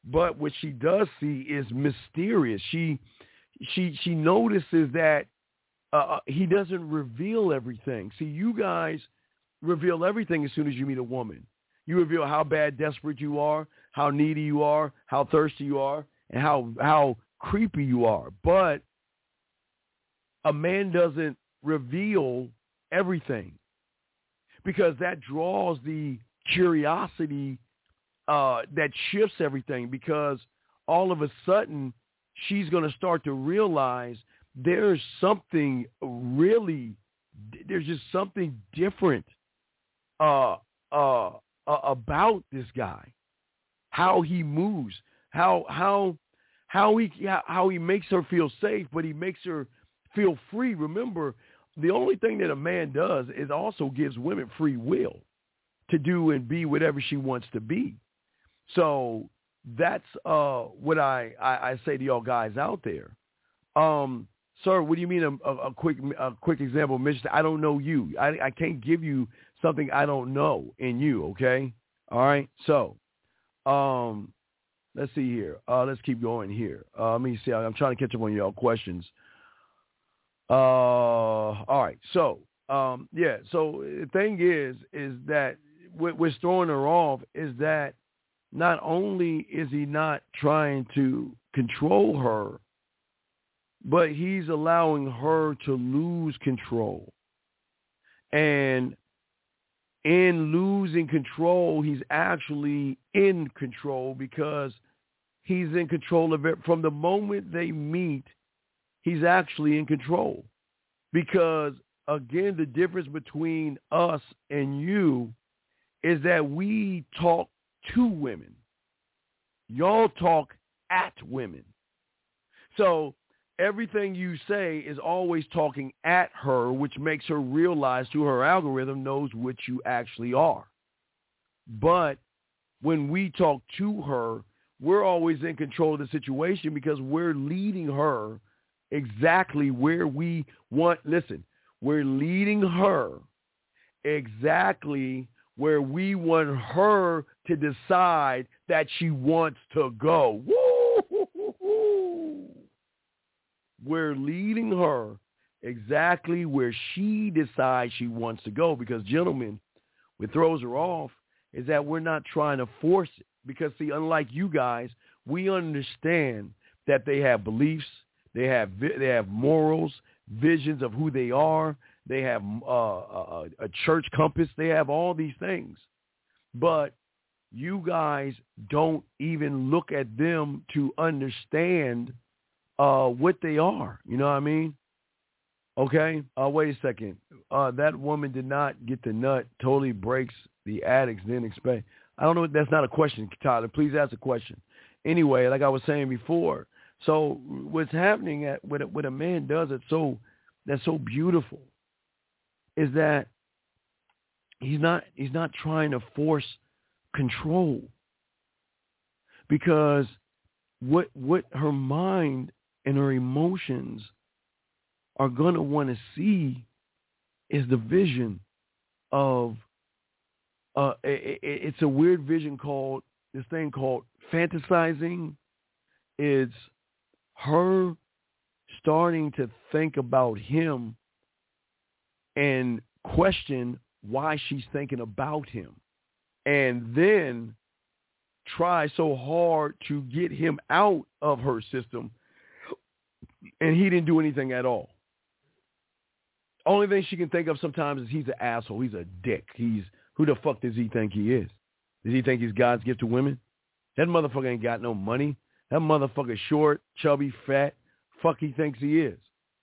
But what she does see is mysterious. She she she notices that uh, he doesn't reveal everything. See, you guys reveal everything as soon as you meet a woman. You reveal how bad desperate you are, how needy you are, how thirsty you are, and how how creepy you are. But a man doesn't reveal everything because that draws the curiosity uh, that shifts everything, because all of a sudden she's going to start to realize there's something really, there's just something different uh, uh, uh, about this guy, how he moves, how how how he how he makes her feel safe, but he makes her feel free. Remember, the only thing that a man does is also gives women free will to do and be whatever she wants to be. So that's uh, what I, I, I say to y'all guys out there. Um, sir, what do you mean a, a, a quick a quick example? Mister I don't know you. I, I can't give you something I don't know in you, okay? All right? So um, let's see here. Uh, let's keep going here. Uh, let me see. I'm trying to catch up on y'all questions. Uh, all right. So, um, yeah. So the thing is, is that what, what's throwing her off is that not only is he not trying to control her, but he's allowing her to lose control. And in losing control, he's actually in control, because he's in control of it. From the moment they meet, he's actually in control. Because, again, the difference between us and you is that we talk to women. Y'all talk at women. So everything you say is always talking at her, which makes her realize through her algorithm knows what you actually are. But when we talk to her, we're always in control of the situation, because we're leading her exactly where we want. Listen, we're leading her exactly where we want her to decide that she wants to go. Woo! We're leading her exactly where she decides she wants to go, because, gentlemen, what throws her off is that we're not trying to force it. Because, see, unlike you guys, we understand that they have beliefs, they have they have morals, visions of who they are. They have uh, a, a church compass. They have all these things. But you guys don't even look at them to understand uh, what they are. You know what I mean? Okay? Uh, wait a second. Uh, that woman did not get the nut, totally breaks the addicts, didn't expect. I don't know. That's not a question, Tyler. Please ask a question. Anyway, like I was saying before, so what's happening at what, what a man does that's so, that's so beautiful is that he's not he's not trying to force control, because what what her mind and her emotions are going to want to see is the vision of uh it, it, it's a weird vision called this thing called fantasizing. It's her starting to think about him and question why she's thinking about him, and then try so hard to get him out of her system, and he didn't do anything at all. Only thing she can think of sometimes is he's an asshole. He's a dick. He's who the fuck does he think he is? Does he think he's God's gift to women? That motherfucker ain't got no money. That motherfucker short, chubby, fat. Fuck he thinks he is.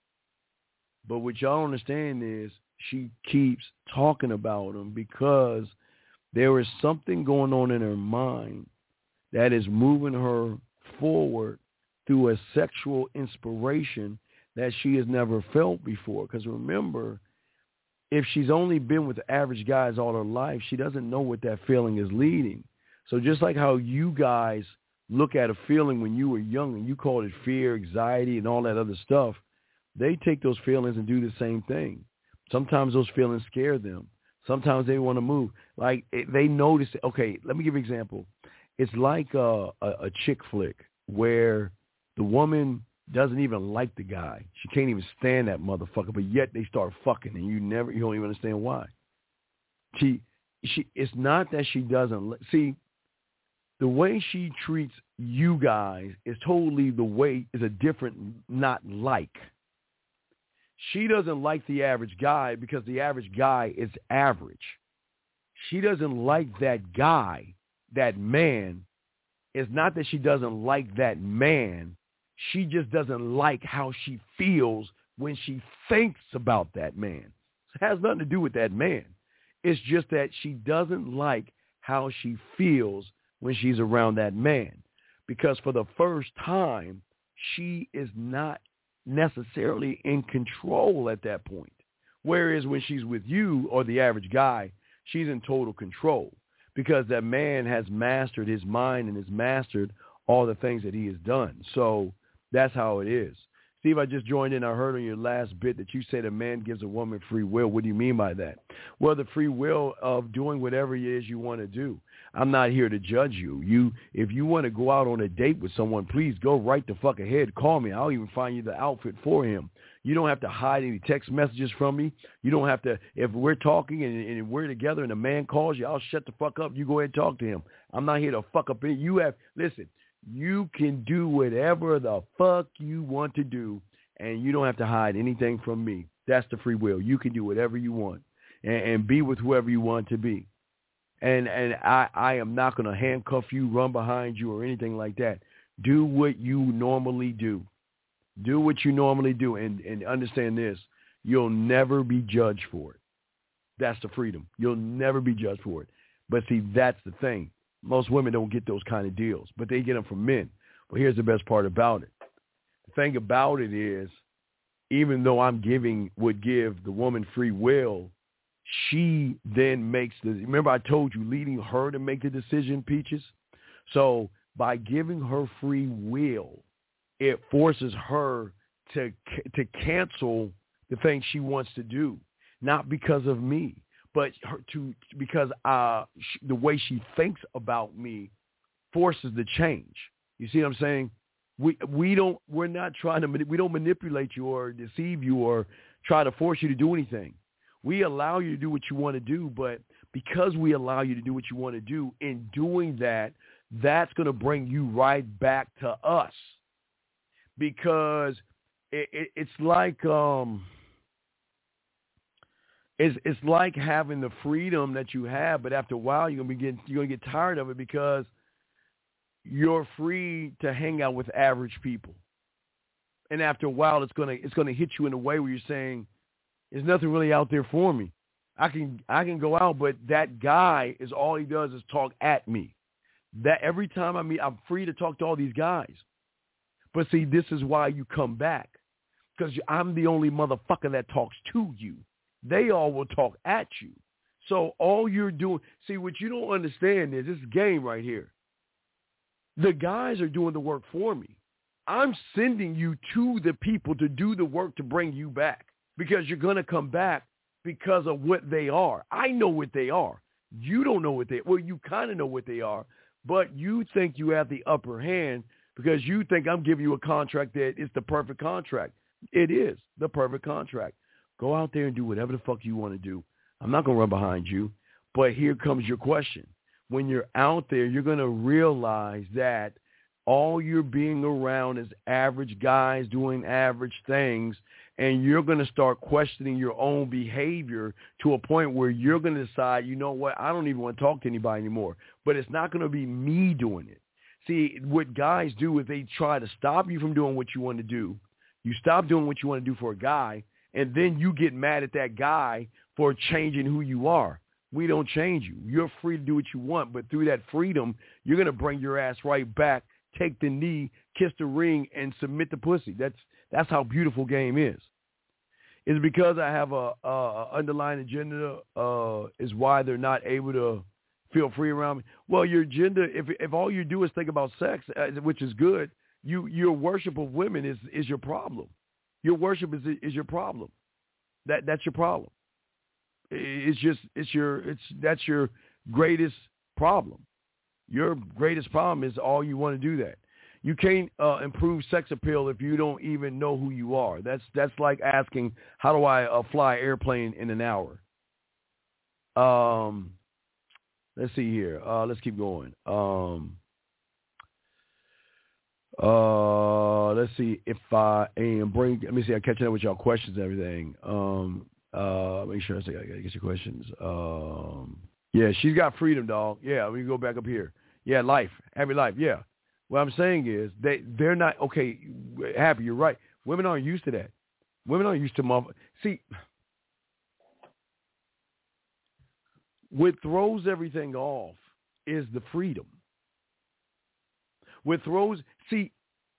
But what y'all understand is she keeps talking about him because there is something going on in her mind that is moving her forward through a sexual inspiration that she has never felt before. Because remember, if she's only been with average guys all her life, she doesn't know what that feeling is leading. So just like how you guys look at a feeling when you were young and you called it fear, anxiety, and all that other stuff, they take those feelings and do the same thing. Sometimes those feelings scare them. Sometimes they want to move. Like they notice, okay, let me give you an example. it's like a, a, a chick flick where the woman doesn't even like the guy. She can't even stand that motherfucker, but yet they start fucking, and you never, you don't even understand why. She, she, it's not that she doesn't see. The way she treats you guys is totally the way is a different, not like. She doesn't like the average guy because the average guy is average. She doesn't like that guy, that man. It's not that she doesn't like that man. She just doesn't like how she feels when she thinks about that man. It has nothing to do with that man. It's just that she doesn't like how she feels when she's around that man. Because for the first time, she is not necessarily in control at that point. Whereas when she's with you or the average guy, she's in total control because that man has mastered his mind and has mastered all the things that he has done. So that's how it is. Steve, I just joined in. I heard on your last bit that you said a man gives a woman free will. What do you mean by that? Well, the free will of doing whatever it is you want to do. I'm not here to judge you. You, if you want to go out on a date with someone, please go right the fuck ahead. Call me. I'll even find you the outfit for him. You don't have to hide any text messages from me. You don't have to, if we're talking and, and we're together and a man calls you, I'll shut the fuck up. You go ahead and talk to him. I'm not here to fuck up any. You have, listen, you can do whatever the fuck you want to do, and you don't have to hide anything from me. That's the free will. You can do whatever you want and, and be with whoever you want to be. And and I, I am not going to handcuff you, run behind you, or anything like that. Do what you normally do. Do what you normally do, and, and understand this. You'll never be judged for it. That's the freedom. You'll never be judged for it. But see, that's the thing. Most women don't get those kind of deals, but they get them from men. But here's the best part about it. The thing about it is, even though I'm giving, would give the woman free will, she then makes the, remember I told you, leading her to make the decision, Peaches? So by giving her free will, it forces her to to cancel the thing she wants to do, not because of me, but her to because uh, she, the way she thinks about me forces the change. You see what I'm saying? We we don't we're not trying to we don't manipulate you or deceive you or try to force you to do anything. We allow you to do what you want to do, but because we allow you to do what you want to do, in doing that, that's going to bring you right back to us. Because it, it, it's like um, it's it's like having the freedom that you have, but after a while you're gonna be getting, you're gonna get tired of it because you're free to hang out with average people, and after a while it's gonna it's gonna hit you in a way where you're saying, there's nothing really out there for me. I can I can go out, but that guy is all he does is talk at me. That every time I meet, I'm free to talk to all these guys. But see, this is why you come back, because I'm the only motherfucker that talks to you. They all will talk at you. So all you're doing, see, what you don't understand is this game right here. The guys are doing the work for me. I'm sending you to the people to do the work to bring you back, because you're going to come back because of what they are. I know what they are. You don't know what they are. Well, you kind of know what they are, but you think you have the upper hand because you think I'm giving you a contract that is the perfect contract. It is the perfect contract. Go out there and do whatever the fuck you want to do. I'm not going to run behind you. But here comes your question. When you're out there, you're going to realize that all you're being around is average guys doing average things, and you're going to start questioning your own behavior to a point where you're going to decide, you know what, I don't even want to talk to anybody anymore. But it's not going to be me doing it. See, what guys do is they try to stop you from doing what you want to do. You stop doing what you want to do for a guy, and then you get mad at that guy for changing who you are. We don't change you. You're free to do what you want, but through that freedom, you're going to bring your ass right back, take the knee, kiss the ring, and submit the pussy. That's that's how beautiful game is. Is it because I have a, a, a underlying agenda uh, is why they're not able to feel free around me? Well, your agenda, if if all you do is think about sex, uh, which is good, you your worship of women is, is your problem. Your worship is is your problem. That that's your problem. It's just it's your it's that's your greatest problem. Your greatest problem is all you want to do that. You can't uh, improve sex appeal if you don't even know who you are. That's that's like asking, how do I uh, fly an airplane in an hour? Um, let's see here. Uh, let's keep going. Um, uh, let's see if I am bring. Let me see. I'm catching up with y'all questions and everything. Um, uh, make sure I say I gotta get your questions. Um, yeah, she's got freedom, dog. Yeah, we can go back up here. Yeah, life, happy life. Yeah. What I'm saying is they, they're not, okay, Happy, you're right. Women aren't used to that. Women aren't used to mother. See, what throws everything off is the freedom. What throws, see,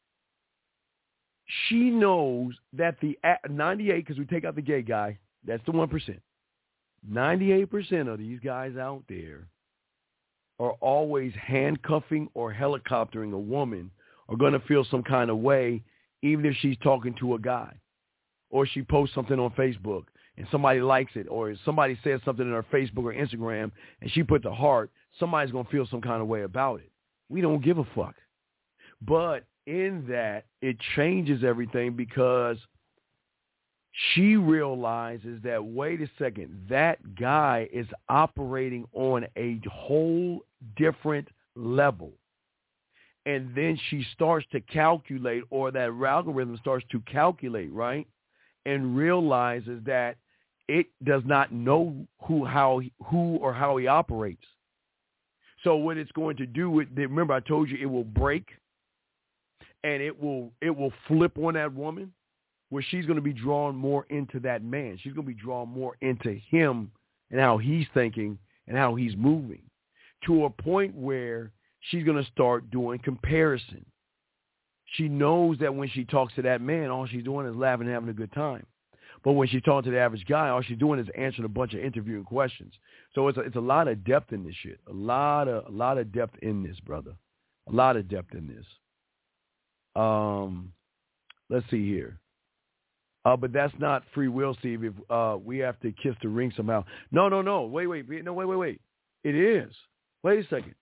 she knows that the ninety-eight, because we take out the gay guy, that's the one percent. ninety-eight percent of these guys out there are always handcuffing or helicoptering a woman are going to feel some kind of way, even if she's talking to a guy or she posts something on Facebook and somebody likes it, or somebody says something in her Facebook or Instagram and she puts a heart, somebody's going to feel some kind of way about it. We don't give a fuck. But in that, it changes everything because she realizes that, wait a second, that guy is operating on a whole different level. And then she starts to calculate, or that algorithm starts to calculate, right? And realizes that it does not know who, how, who or how he operates. So what it's going to do, it, remember I told you it will break and it will, it will flip on that woman, where she's going to be drawn more into that man. She's going to be drawn more into him and how he's thinking and how he's moving, to a point where she's going to start doing comparison. She knows that when she talks to that man, all she's doing is laughing and having a good time. But when she's talking to the average guy, all she's doing is answering a bunch of interviewing questions. So it's a, it's a lot of depth in this shit. A lot of, a lot of depth in this, brother. A lot of depth in this. Um, let's see here. Uh, but that's not free will, Steve. If uh, we have to kiss the ring somehow. No, no, no. Wait, wait. No, wait, wait, wait. It is. Wait a second.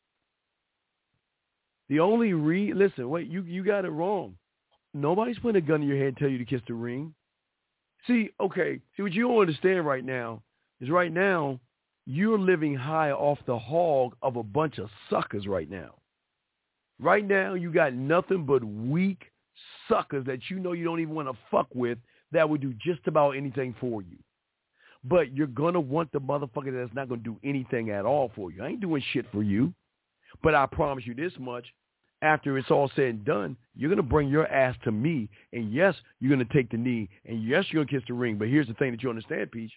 The only re listen. Wait, you you got it wrong. Nobody's putting a gun in your head and tell you to kiss the ring. See, okay. See, what you don't understand right now is right now you're living high off the hog of a bunch of suckers right now. Right now, you got nothing but weak suckers that you know you don't even want to fuck with, that would do just about anything for you. But you're going to want the motherfucker that's not going to do anything at all for you. I ain't doing shit for you. But I promise you this much. After it's all said and done, you're going to bring your ass to me. And yes, you're going to take the knee. And yes, you're going to kiss the ring. But here's the thing that you understand, Peach.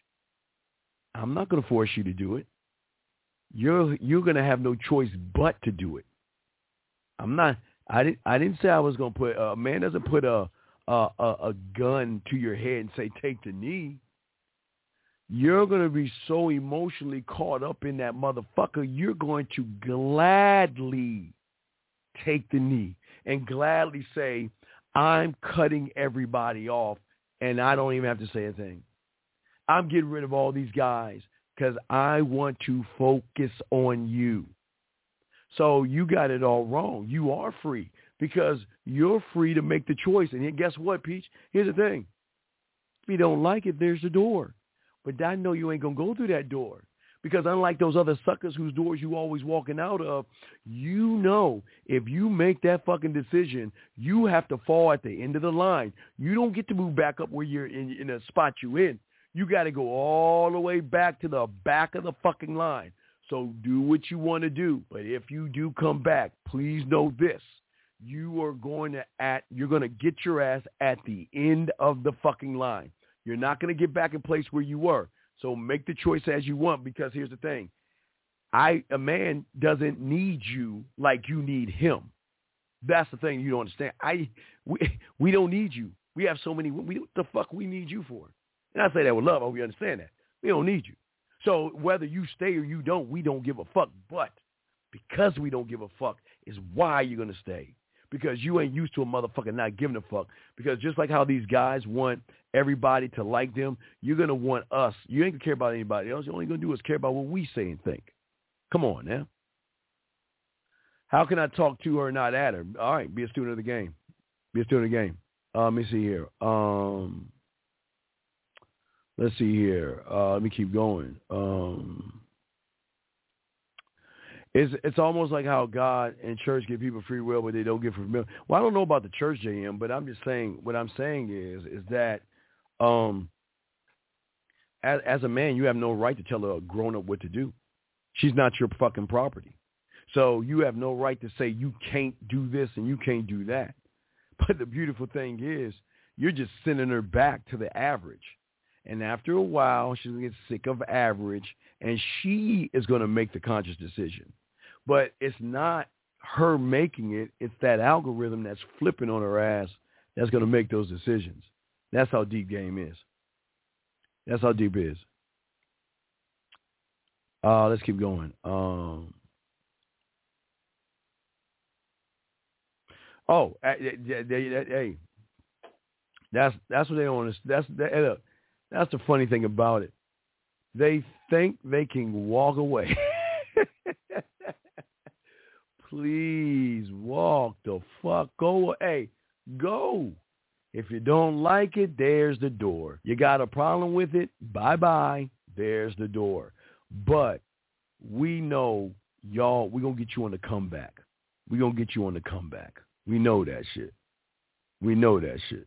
I'm not going to force you to do it. You're, you're going to have no choice but to do it. I'm not. I didn't. I didn't say I was going to put. A man doesn't put a, a a a gun to your head and say take the knee. You're going to be so emotionally caught up in that motherfucker. You're going to gladly take the knee and gladly say, "I'm cutting everybody off, and I don't even have to say a thing. I'm getting rid of all these guys because I want to focus on you." So you got it all wrong. You are free because you're free to make the choice. And guess what, Peach? Here's the thing. If you don't like it, there's the door. But I know you ain't going to go through that door because unlike those other suckers whose doors you always walking out of, you know if you make that fucking decision, you have to fall at the end of the line. You don't get to move back up where you're in, in a spot you in. You got to go all the way back to the back of the fucking line. So do what you want to do. But if you do come back, please know this. You are going to at you're going to get your ass at the end of the fucking line. You're not going to get back in place where you were. So make the choice as you want, because here's the thing. I a man doesn't need you like you need him. That's the thing you don't understand. I we, we don't need you. We have so many. We, what the fuck we need you for? And I say that with love. I hope you understand that. We don't need you. So whether you stay or you don't, we don't give a fuck. But because we don't give a fuck is why you're going to stay. Because you ain't used to a motherfucker not giving a fuck. Because just like how these guys want everybody to like them, you're going to want us. You ain't going to care about anybody else. You're only going to do is care about what we say and think. Come on now. How can I talk to her and not at her? All right, be a student of the game. Be a student of the game. Uh, let me see here. Um, let's see here. Uh, let me keep going. Um, it's it's almost like how God and church give people free will, but they don't give free will. Well, I don't know about the church, J M, but I'm just saying. What I'm saying is is that um, as, as a man, you have no right to tell a grown up what to do. She's not your fucking property. So you have no right to say you can't do this and you can't do that. But the beautiful thing is you're just sending her back to the average. And after a while, she's going to get sick of average, and she is going to make the conscious decision. But it's not her making it. It's that algorithm that's flipping on her ass that's going to make those decisions. That's how deep game is. That's how deep it is. Uh, let's keep going. Um, oh, hey, hey, that's that's what they don't understand. That's that, that's the funny thing about it. They think they can walk away. Please walk the fuck go. Hey, go. If you don't like it, there's the door. You got a problem with it? Bye-bye. There's the door. But we know, y'all, we're going to get you on the comeback. We're going to get you on the comeback. We know that shit. We know that shit.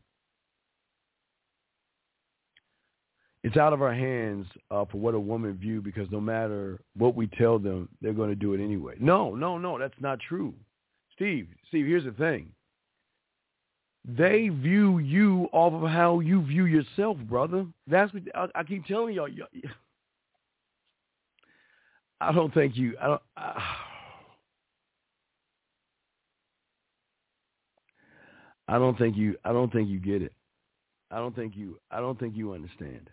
It's out of our hands uh, for what a woman view, because no matter what we tell them, they're going to do it anyway. No, no, no, that's not true. Steve, Steve, here's the thing. They view you off of how you view yourself, brother. That's what I, I keep telling y'all. y'all. I don't think you. I don't. I, I don't think you. I don't think you get it. I don't think you. I don't think you understand.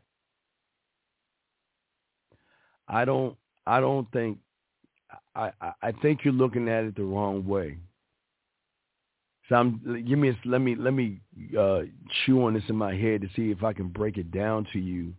I don't. I don't think. I. I, I think you're looking at it the wrong way. So I'm. Give me. A, let me. Let me uh, chew on this in my head to see if I can break it down to you.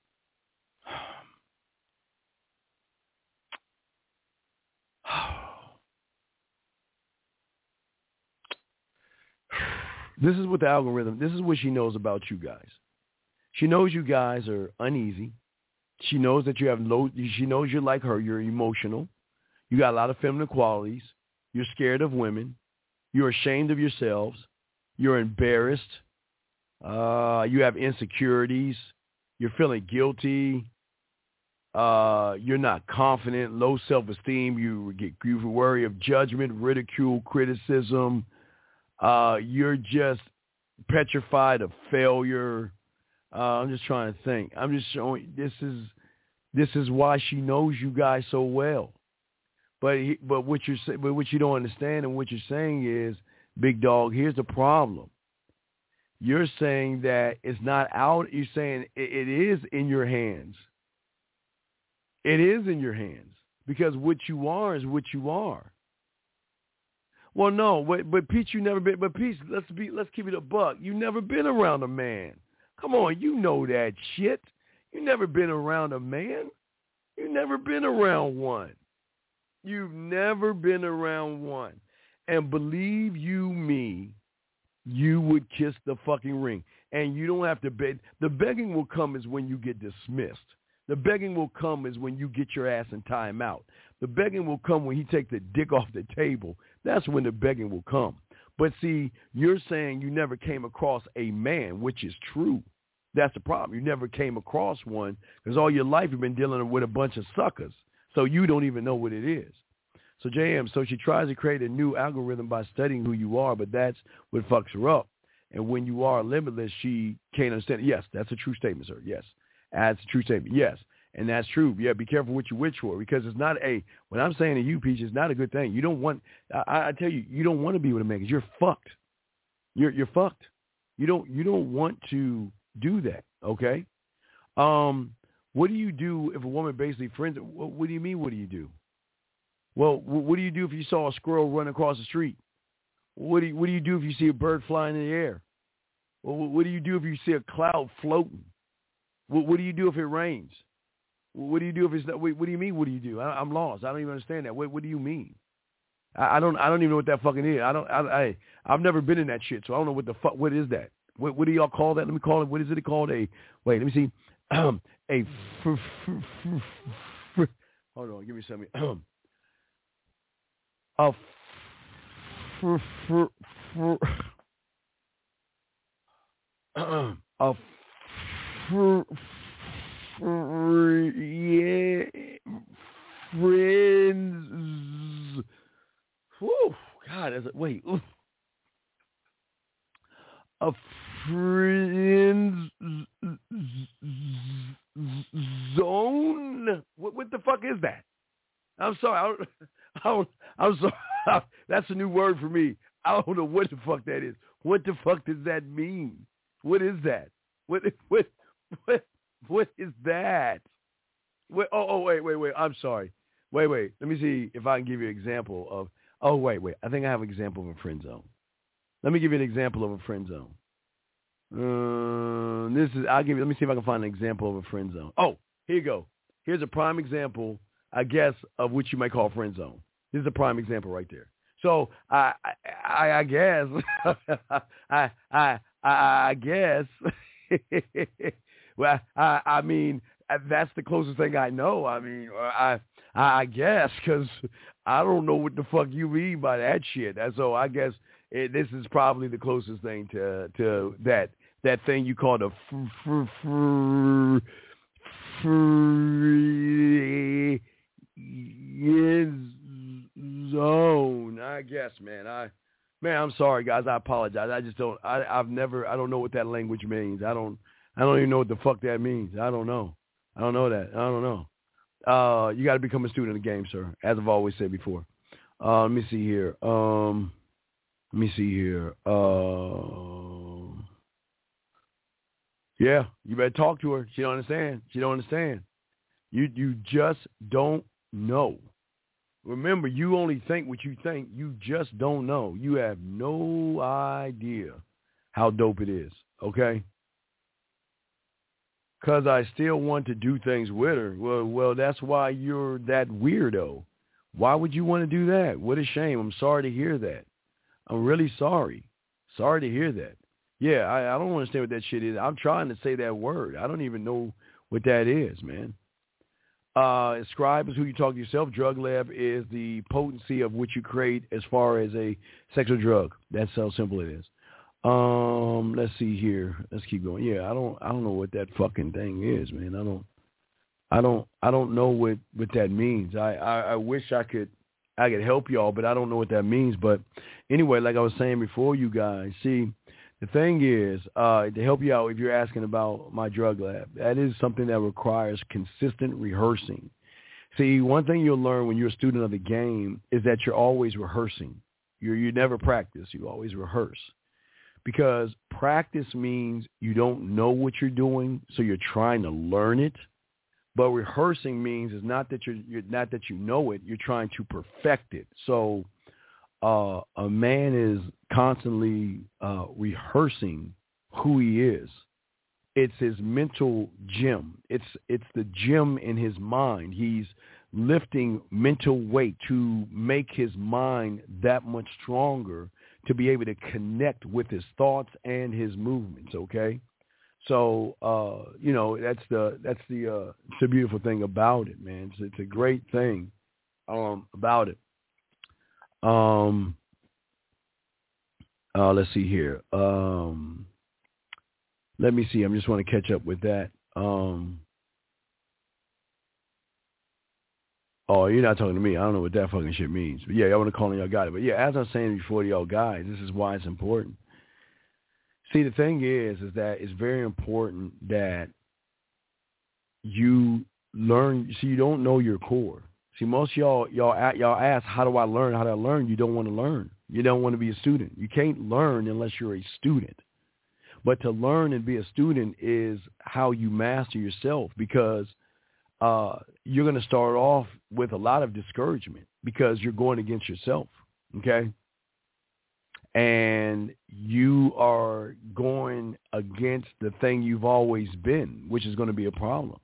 This is what the algorithm, this is what she knows about you guys. She knows you guys are uneasy. She knows that you have low, she knows you're like her. You're emotional. You got a lot of feminine qualities. You're scared of women. You're ashamed of yourselves. You're embarrassed. Uh, you have insecurities. You're feeling guilty. Uh, you're not confident, low self-esteem. You get you worry of judgment, ridicule, criticism. Uh, you're just petrified of failure. Uh, I'm just trying to think. I'm just showing this is this is why she knows you guys so well. But he, but what you're but what you don't understand and what you're saying is, big dog, here's the problem. You're saying that it's not out. You're saying it, it is in your hands. It is in your hands, because what you are is what you are. Well, no, but, but Pete, you never been. But Pete, let's be, let's keep it a buck. You never been around a man. Come on, you know that shit. You never been around a man. You never been around one. You've never been around one. And believe you me, you would kiss the fucking ring. And you don't have to beg. The begging will come is when you get dismissed. The begging will come is when you get your ass in timeout. The begging will come when he takes the dick off the table. That's when the begging will come. But see, you're saying you never came across a man, which is true. That's the problem. You never came across one because all your life you've been dealing with a bunch of suckers. So you don't even know what it is. So J M, so she tries to create a new algorithm by studying who you are, but that's what fucks her up. And when you are limitless, she can't understand it. Yes, that's a true statement, sir. Yes. That's a true statement. Yes. And that's true. Yeah, be careful what you wish for, because it's not a, what I'm saying to you, Peach, it's not a good thing. You don't want, I, I tell you, you don't want to be with a man because you're fucked. You're you're fucked. You don't you don't want to do that, okay? Um, what do you do if a woman basically friends, what, what do you mean, what do you do? Well, what do you do if you saw a squirrel run across the street? What do you, what do you do if you see a bird flying in the air? Well, what do you do if you see a cloud floating? What, what do you do if it rains? What do you do if it's not? What do you mean? What do you do? I, I'm lost. I don't even understand that. What, what do you mean? I, I don't I don't even know what that fucking is. I don't I, I I've never been in that shit, so I don't know what the fuck. What is that? What, what do y'all call that? Let me call it. What is it called? A wait. Let me see. Um, a fr, fr, fr, fr, hold on. Give me something. a fr, fr, fr, a fr, fr, yeah, friends. Whew, God, is it, wait. Oof. A friends zone? What, what the fuck is that? I'm sorry. I don't, I don't, I'm sorry. That's a new word for me. I don't know what the fuck that is. What the fuck does that mean? What is that? What what what what is that? What, oh oh wait wait wait. I'm sorry. Wait wait. Let me see if I can give you an example of. Oh wait wait. I think I have an example of a friend zone. Let me give you an example of a friend zone. Uh, this is. I'll give you. Let me see if I can find an example of a friend zone. Oh, here you go. Here's a prime example, I guess, of what you might call friend zone. This is a prime example right there. So I, I, I guess, I, I, I guess. Well, I, I mean, that's the closest thing I know. I mean, I, I guess, because I don't know what the fuck you mean by that shit. And so I guess it, this is probably the closest thing to to that that thing you call the fr- fr- fr- free zone. I guess, man. I, man, I'm sorry, guys. I apologize. I just don't. I, I've never. I don't know what that language means. I don't. I don't even know what the fuck that means. I don't know. I don't know that. I don't know. Uh, you got to become a student of the game, sir. As I've always said before. Uh, let me see here. Um, let me see here. Uh, yeah, you better talk to her. She don't understand. She don't understand. You you just don't know. Remember, you only think what you think. You just don't know. You have no idea how dope it is. Okay. Because I still want to do things with her. Well, well, that's why you're that weirdo. Why would you want to do that? What a shame. I'm sorry to hear that. I'm really sorry. Sorry to hear that. Yeah, I, I don't understand what that shit is. I'm trying to say that word. I don't even know what that is, man. Uh, scribe is who you talk to yourself. Drug lab is the potency of what you create as far as a sexual drug. That's how simple it is. Um, let's see here. Let's keep going. Yeah, I don't, I don't know what that fucking thing is, man. I don't, I don't, I don't know what, what that means. I, I, I wish I could, I could help y'all, but I don't know what that means. But anyway, like I was saying before, you guys, see, the thing is, uh, to help you out, if you're asking about my drug lab, that is something that requires consistent rehearsing. See, one thing you'll learn when you're a student of the game is that you're always rehearsing. You you never practice. You always rehearse. Because practice means you don't know what you're doing, so you're trying to learn it. But rehearsing means it's not that you're, you're not that you know it, you're trying to perfect it. So uh, a man is constantly uh, rehearsing who he is. It's his mental gym. It's it's the gym in his mind. He's lifting mental weight to make his mind that much stronger to be able to connect with his thoughts and his movements, okay? So, uh, you know, that's the that's the uh, it's a beautiful thing about it, man. It's, it's a great thing um, about it. Um, uh, let's see here. Um, let me see. I just want to catch up with that. Um, oh, you're not talking to me. I don't know what that fucking shit means. But yeah, y'all want to call in, y'all got it. But yeah, as I was saying before to y'all guys, this is why it's important. See, the thing is, is that it's very important that you learn. See, you don't know your core. See, most of y'all, y'all, y'all ask, how do I learn? How do I learn? You don't want to learn. You don't want to be a student. You can't learn unless you're a student. But to learn and be a student is how you master yourself, because uh, you're going to start off with a lot of discouragement because you're going against yourself, okay? And you are going against the thing you've always been, which is going to be a problem.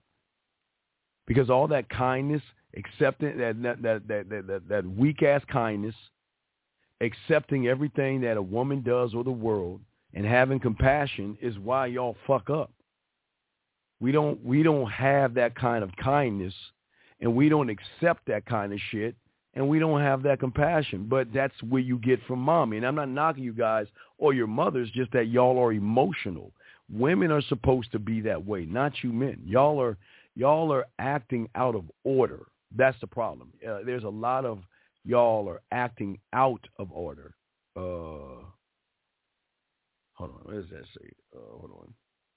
Because all that kindness, acceptance, that that that that that, that weak ass kindness, accepting everything that a woman does or the world and having compassion is why y'all fuck up. We don't we don't have that kind of kindness, and we don't accept that kind of shit, and we don't have that compassion. But that's where you get from mommy. And I'm not knocking you guys or your mothers, just that y'all are emotional. Women are supposed to be that way, not you men. Y'all are y'all are acting out of order. That's the problem. Uh, there's a lot of y'all are acting out of order. Uh, hold on. What does that say? Uh, hold on.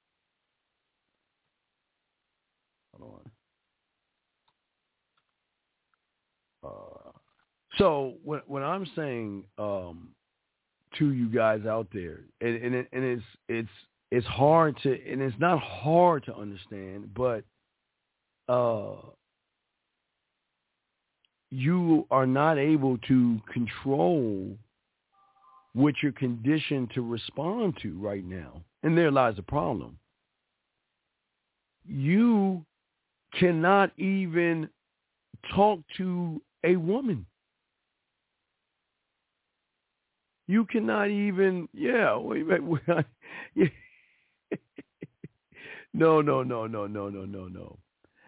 Hold on. Uh, so when when I'm saying um, to you guys out there, and, and, it, and it's it's it's hard to, and it's not hard to understand, but uh, you are not able to control what you're conditioned to respond to right now. And there lies the problem. You cannot even talk to a woman. You cannot even, yeah, wait, wait, wait, yeah. no, no, no, no, no, no, no, no.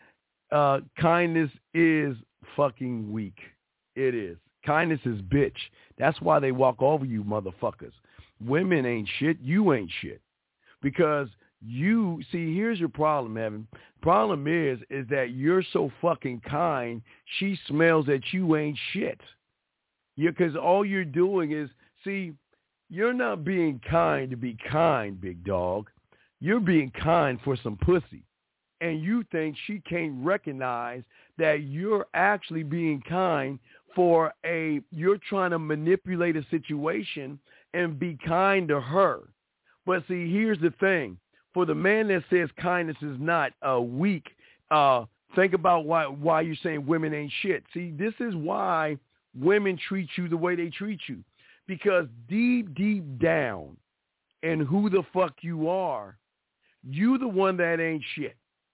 Uh, kindness is fucking weak. It is. Kindness is bitch. That's why they walk over you motherfuckers. Women ain't shit. You ain't shit. Because you, see, here's your problem, Evan. Problem is, is that you're so fucking kind, she smells that you ain't shit. Yeah, because all you're doing is, see, you're not being kind to be kind, big dog. You're being kind for some pussy. And you think she can't recognize that you're actually being kind for a, you're trying to manipulate a situation and be kind to her. But see, here's the thing. For the man that says kindness is not uh, weak, uh, think about why why you're saying women ain't shit. See, this is why women treat you the way they treat you. Because deep, deep down in who the fuck you are, you the one that ain't shit.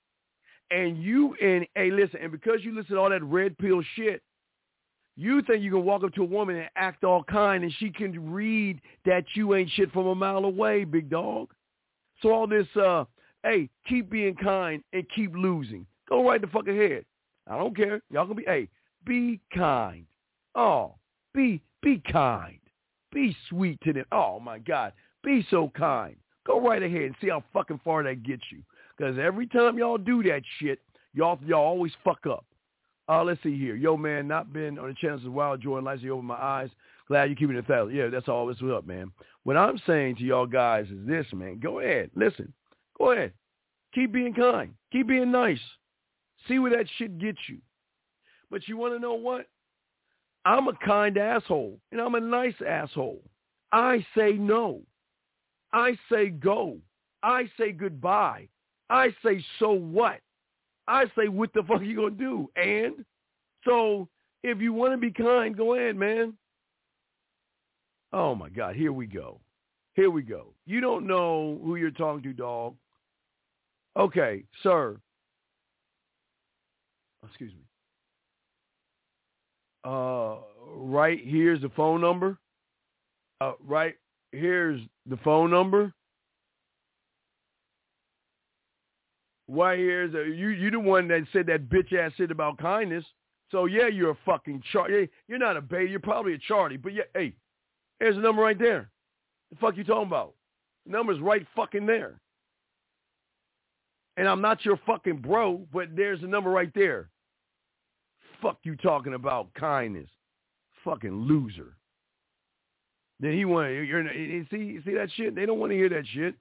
And you, and hey, listen, and because you listen to all that red pill shit, you think you can walk up to a woman and act all kind and she can read that you ain't shit from a mile away, big dog. So all this, uh, hey, keep being kind and keep losing. Go right the fuck ahead. I don't care. Y'all can be, hey, be kind. Oh, be, be kind. Be sweet to them. Oh, my God. Be so kind. Go right ahead and see how fucking far that gets you. Because every time y'all do that shit, y'all y'all always fuck up. Uh, let's see here. Yo, man, not been on the channel of Wild Joy and Lights over my eyes. Glad you're keeping it thousand. Yeah, that's all. What's up, man. What I'm saying to y'all guys is this, man. Go ahead. Listen. Go ahead. Keep being kind. Keep being nice. See where that shit gets you. But you want to know what? I'm a kind asshole, and I'm a nice asshole. I say no. I say go. I say goodbye. I say, so what? I say, what the fuck are you going to do? And so if you want to be kind, go ahead, man. Oh, my God. Here we go. Here we go. You don't know who you're talking to, dog. Okay, sir. Excuse me. Uh, right here's the phone number. Uh, right here's the phone number. Why here's a, you? You the one that said that bitch ass shit about kindness. So yeah, you're a fucking chart. You're not a baby. You're probably a charty. But yeah, hey, here's the number right there. The fuck you talking about? The number's right fucking there. And I'm not your fucking bro, but there's the number right there. Fuck you talking about kindness, fucking loser. Then he want you're see see that shit. They don't want to hear that shit.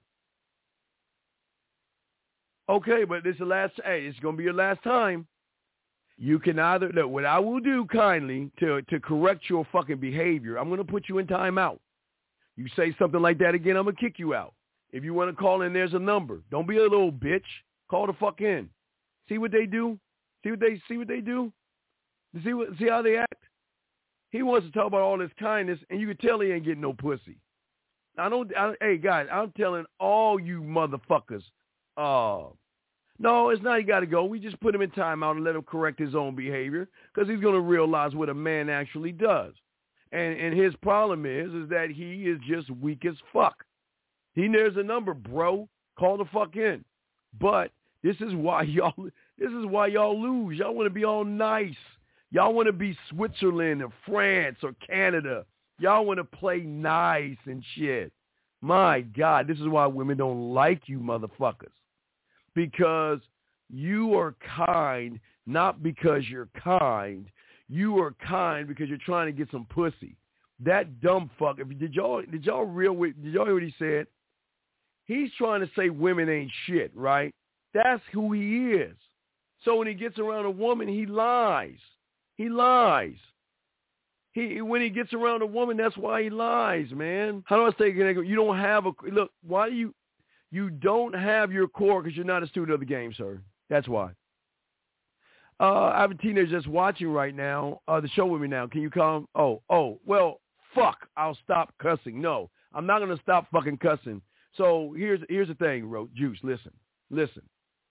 Okay, but this is the last. Hey, it's gonna be your last time. You can either look. What I will do kindly to to correct your fucking behavior, I'm gonna put you in timeout. You say something like that again, I'm gonna kick you out. If you want to call in, there's a number. Don't be a little bitch. Call the fuck in. See what they do. See what they see what they do. See what see how they act. He wants to talk about all this kindness, and you can tell he ain't getting no pussy. I don't. I, hey guys, I'm telling all you motherfuckers. Uh, no, it's not. He got to go. We just put him in timeout and let him correct his own behavior because he's gonna realize what a man actually does. And and his problem is, is that he is just weak as fuck. He knows a number, bro. Call the fuck in. But this is why y'all, this is why y'all lose. Y'all want to be all nice. Y'all want to be Switzerland or France or Canada. Y'all want to play nice and shit. My God, this is why women don't like you motherfuckers. Because you are kind, not because you're kind. You are kind because you're trying to get some pussy. That dumb fuck. If, did y'all did y'all real did y'all hear what he said? He's trying to say women ain't shit, right? That's who he is. So when he gets around a woman, he lies. He lies. He when he gets around a woman, that's why he lies, man. How do I say it? You don't have a look. Why do you you don't have your core because you're not a student of the game, sir. That's why. Uh, I have a teenager that's watching right now, uh, the show with me now. Can you come? Oh, oh, well, fuck. I'll stop cussing. No, I'm not going to stop fucking cussing. So here's here's the thing, Ro- Juice. Listen, listen.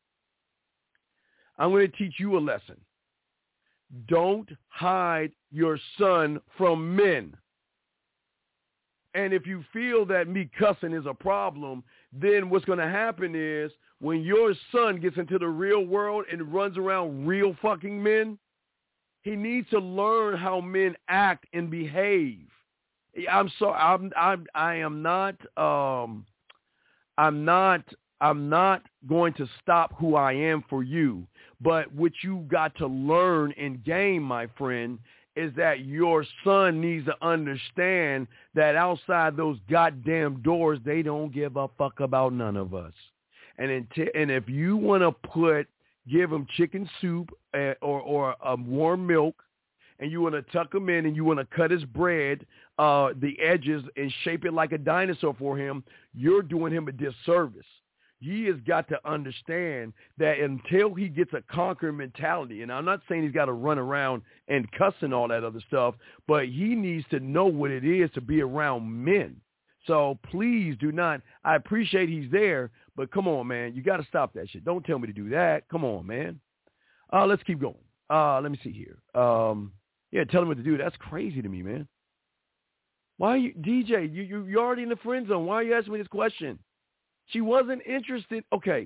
I'm going to teach you a lesson. Don't hide your son from men. And if you feel that me cussing is a problem, then what's going to happen is when your son gets into the real world and runs around real fucking men, he needs to learn how men act and behave. I'm sorry. I'm, I'm, I am not, um, I'm not, I'm not going to stop who I am for you. But what you got to learn and gain, my friend, is that your son needs to understand that outside those goddamn doors, they don't give a fuck about none of us. And until, and if you want to put, give him chicken soup uh, or, or um, warm milk, and you want to tuck him in and you want to cut his bread, uh, the edges, and shape it like a dinosaur for him, you're doing him a disservice. He has got to understand that until he gets a conquering mentality, and I'm not saying he's got to run around and cuss and all that other stuff, but he needs to know what it is to be around men. So please do not, I appreciate he's there, but come on, man, you got to stop that shit. Don't tell me to do that. Come on, man. Uh, let's keep going. Uh, let me see here. Um, yeah, tell him what to do. That's crazy to me, man. Why are you, D J, you, you, you're already in the friend zone. Why are you asking me this question? She wasn't interested. Okay.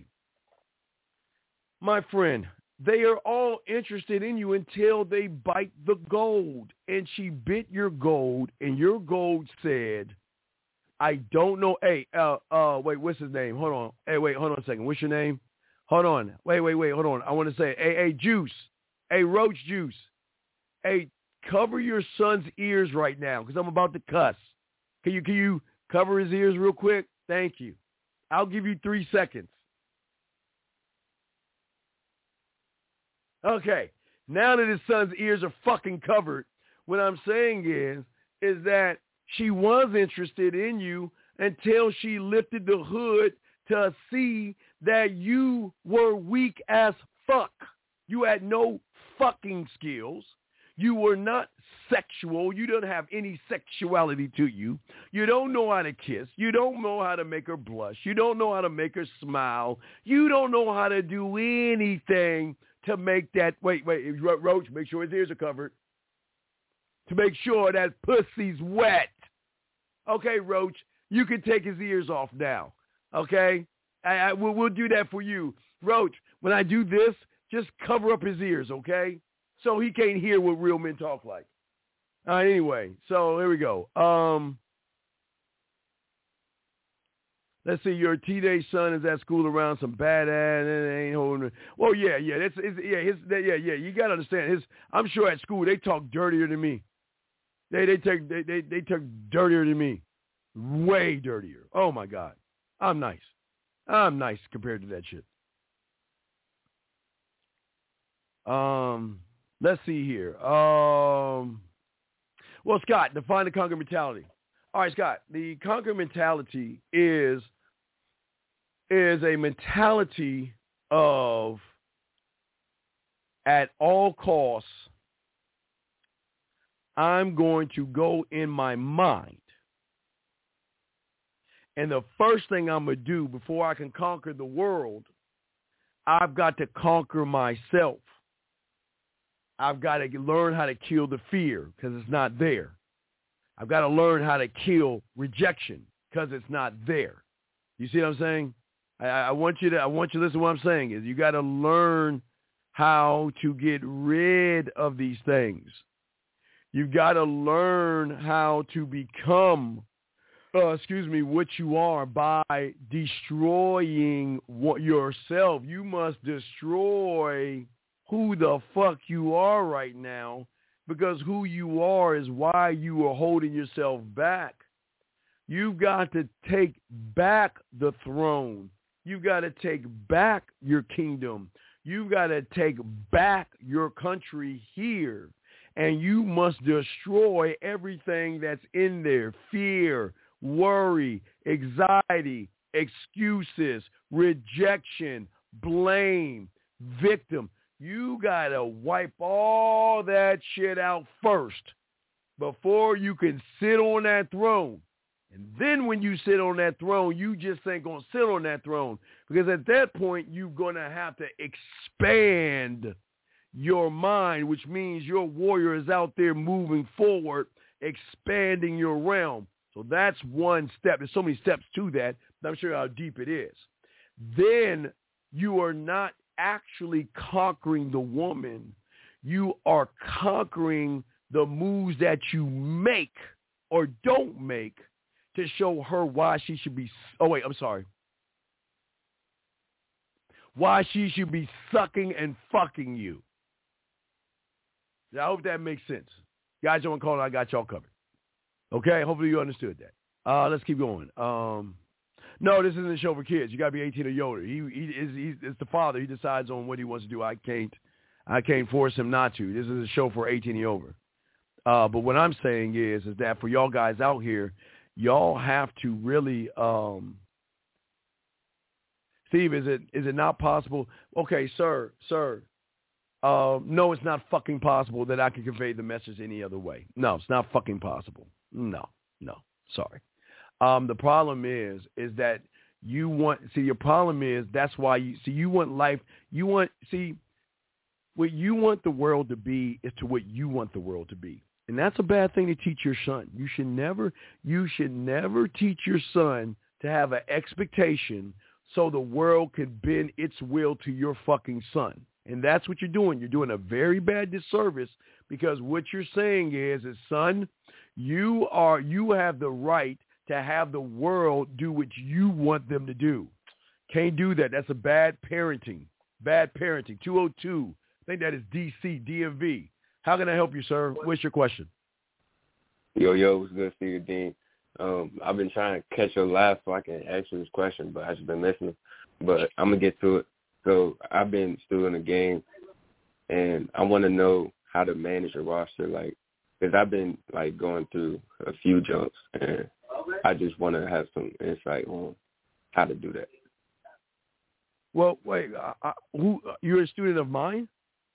My friend, they are all interested in you until they bite the gold. And she bit your gold, and your gold said, I don't know. Hey, uh, uh, wait, what's his name? Hold on. Hey, wait, hold on a second. What's your name? Hold on. Wait, wait, wait, hold on. I want to say, hey, hey, Juice. Hey, Roach Juice. Hey, cover your son's ears right now because I'm about to cuss. Can you, can you cover his ears real quick? Thank you. I'll give you three seconds. Okay. Now that his son's ears are fucking covered, what I'm saying is, is that she was interested in you until she lifted the hood to see that you were weak as fuck. You had no fucking skills. You were not sexual. You don't have any sexuality to you. You don't know how to kiss. You don't know how to make her blush. You don't know how to make her smile. You don't know how to do anything to make that, wait, wait, Roach, make sure his ears are covered. To make sure that pussy's wet. Okay, Roach, you can take his ears off now. Okay? I, I, we'll, we'll do that for you. Roach, when I do this, just cover up his ears, okay? So he can't hear what real men talk like. All right, anyway, so here we go. Um, let's see, your teenage son is at school around some badass and ain't holding. Well, yeah, yeah, that's it's, yeah, his, yeah, yeah. You gotta understand his. I'm sure at school they talk dirtier than me. They they take they they they talk dirtier than me, way dirtier. Oh my God, I'm nice. I'm nice compared to that shit. Um. Let's see here. Um, well, Scott, define the conquer mentality. All right, Scott, the conquer mentality is is a mentality of at all costs, I'm going to go in my mind. And the first thing I'm going to do before I can conquer the world, I've got to conquer myself. I've got to learn how to kill the fear because it's not there. I've got to learn how to kill rejection because it's not there. You see what I'm saying? I, I want you to, I want you to listen to what I'm saying is you got to learn how to get rid of these things. You've got to learn how to become, uh, excuse me, what you are by destroying what yourself. You must destroy who the fuck you are right now, because who you are is why you are holding yourself back. You've got to take back the throne. You've got to take back your kingdom. You've got to take back your country here. And you must destroy everything that's in there. Fear, worry, anxiety, excuses, rejection, blame, victim. You got to wipe all that shit out first before you can sit on that throne. And then when you sit on that throne, you just ain't going to sit on that throne, because at that point, you're going to have to expand your mind, which means your warrior is out there moving forward, expanding your realm. So that's one step. There's so many steps to that. I'm not sure how deep it is. Then you are not actually conquering the woman. You are conquering the moves that you make or don't make to show her why she should be, oh wait, I'm sorry. Why she should be sucking and fucking you. I hope that makes sense. Guys, don't call it, I got y'all covered. Okay, hopefully you understood that. Uh, let's keep going. Um, no, this isn't a show for kids. You got to be eighteen or older. He, he is he's, it's the father. He decides on what he wants to do. I can't, I can't force him not to. This is a show for eighteen or over. Uh, but what I'm saying is, is that for y'all guys out here, y'all have to really, um, Steve, is it is it not possible? Okay, sir, sir. Uh, no, it's not fucking possible that I can convey the message any other way. No, it's not fucking possible. No, no, sorry. Um, the problem is, is that you want, see, your problem is, that's why you, see, you want life, you want, see, what you want the world to be is to what you want the world to be. And that's a bad thing to teach your son. You should never, you should never teach your son to have an expectation so the world can bend its will to your fucking son. And that's what you're doing. You're doing a very bad disservice, because what you're saying is, is son, you are, you have the right to have the world do what you want them to do. Can't do that. That's a bad parenting. Bad parenting. two oh two. I think that is D C, D M V. How can I help you, sir? What's your question? Yo, yo, what's good, Steve Dean? Um, I've been trying to catch your laugh so I can ask you this question, but I've just been listening. But I'm going to get to it. So I've been still in the game, and I want to know how to manage a roster, like, because I've been, like, going through a few jumps, and I just want to have some insight on how to do that. Well, wait, I, I, who, you're a student of mine?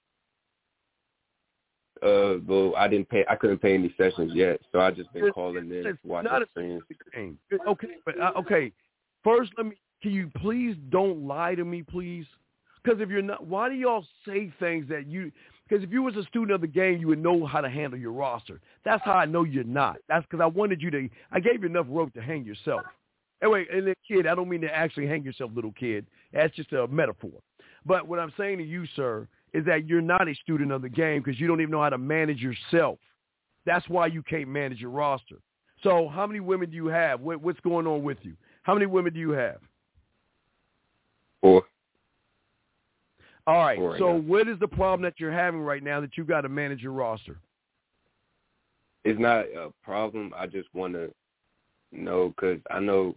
Uh, well, I didn't pay. I couldn't pay any sessions yet, so I just been it's, calling in, it's watching not streams. Game. Okay, but uh, okay. First, let me. Can you please don't lie to me, please? Because if you're not, why do y'all say things that you? Because if you was a student of the game, you would know how to handle your roster. That's how I know you're not. That's because I wanted you to. I gave you enough rope to hang yourself. Anyway, and then kid, I don't mean to actually hang yourself, little kid. That's just a metaphor. But what I'm saying to you, sir, is that you're not a student of the game because you don't even know how to manage yourself. That's why you can't manage your roster. So how many women do you have? What, what's going on with you? How many women do you have? Four. All right. Four, so yeah. What is the problem that you're having right now that you got to manage your roster? It's not a problem. I just want to know, because I know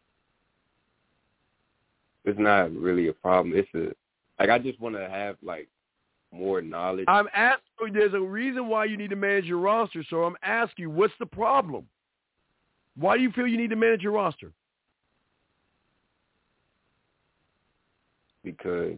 it's not really a problem. It's a, like, I just want to have, like, more knowledge. I'm asking, there's a reason why you need to manage your roster, so I'm asking you, what's the problem? Why do you feel you need to manage your roster? Because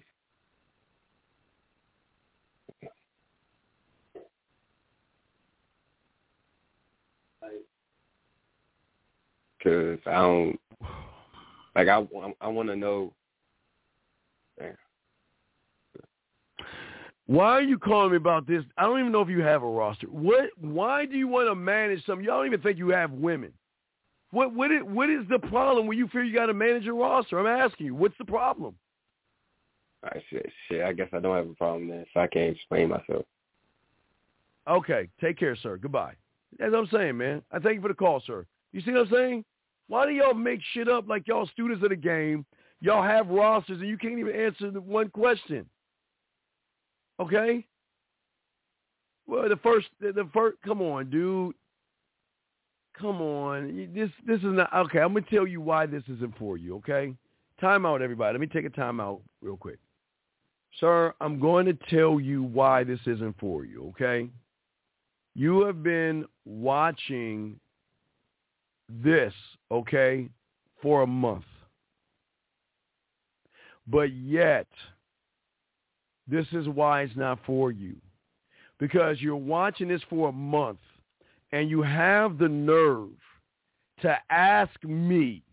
because I don't, like, I, I want to know. Man. Why are you calling me about this? I don't even know if you have a roster. What? Why do you want to manage something? Y'all don't even think you have women. What? What is, what is the problem when you feel you got to manage a roster? I'm asking you. What's the problem? All right, shit, shit. I guess I don't have a problem then, so I can't explain myself. Okay. Take care, sir. Goodbye. As I'm saying, man. I thank you for the call, sir. You see what I'm saying? Why do y'all make shit up like y'all students of the game? Y'all have rosters and you can't even answer the one question. Okay? Well, the first, the, the first, come on, dude. Come on. This, this is not, okay, I'm going to tell you why this isn't for you, okay? Time out, everybody. Let me take a time out real quick. Sir, I'm going to tell you why this isn't for you, okay? You have been watching this, okay, for a month. But yet, this is why it's not for you. Because you're watching this for a month, and you have the nerve to ask me,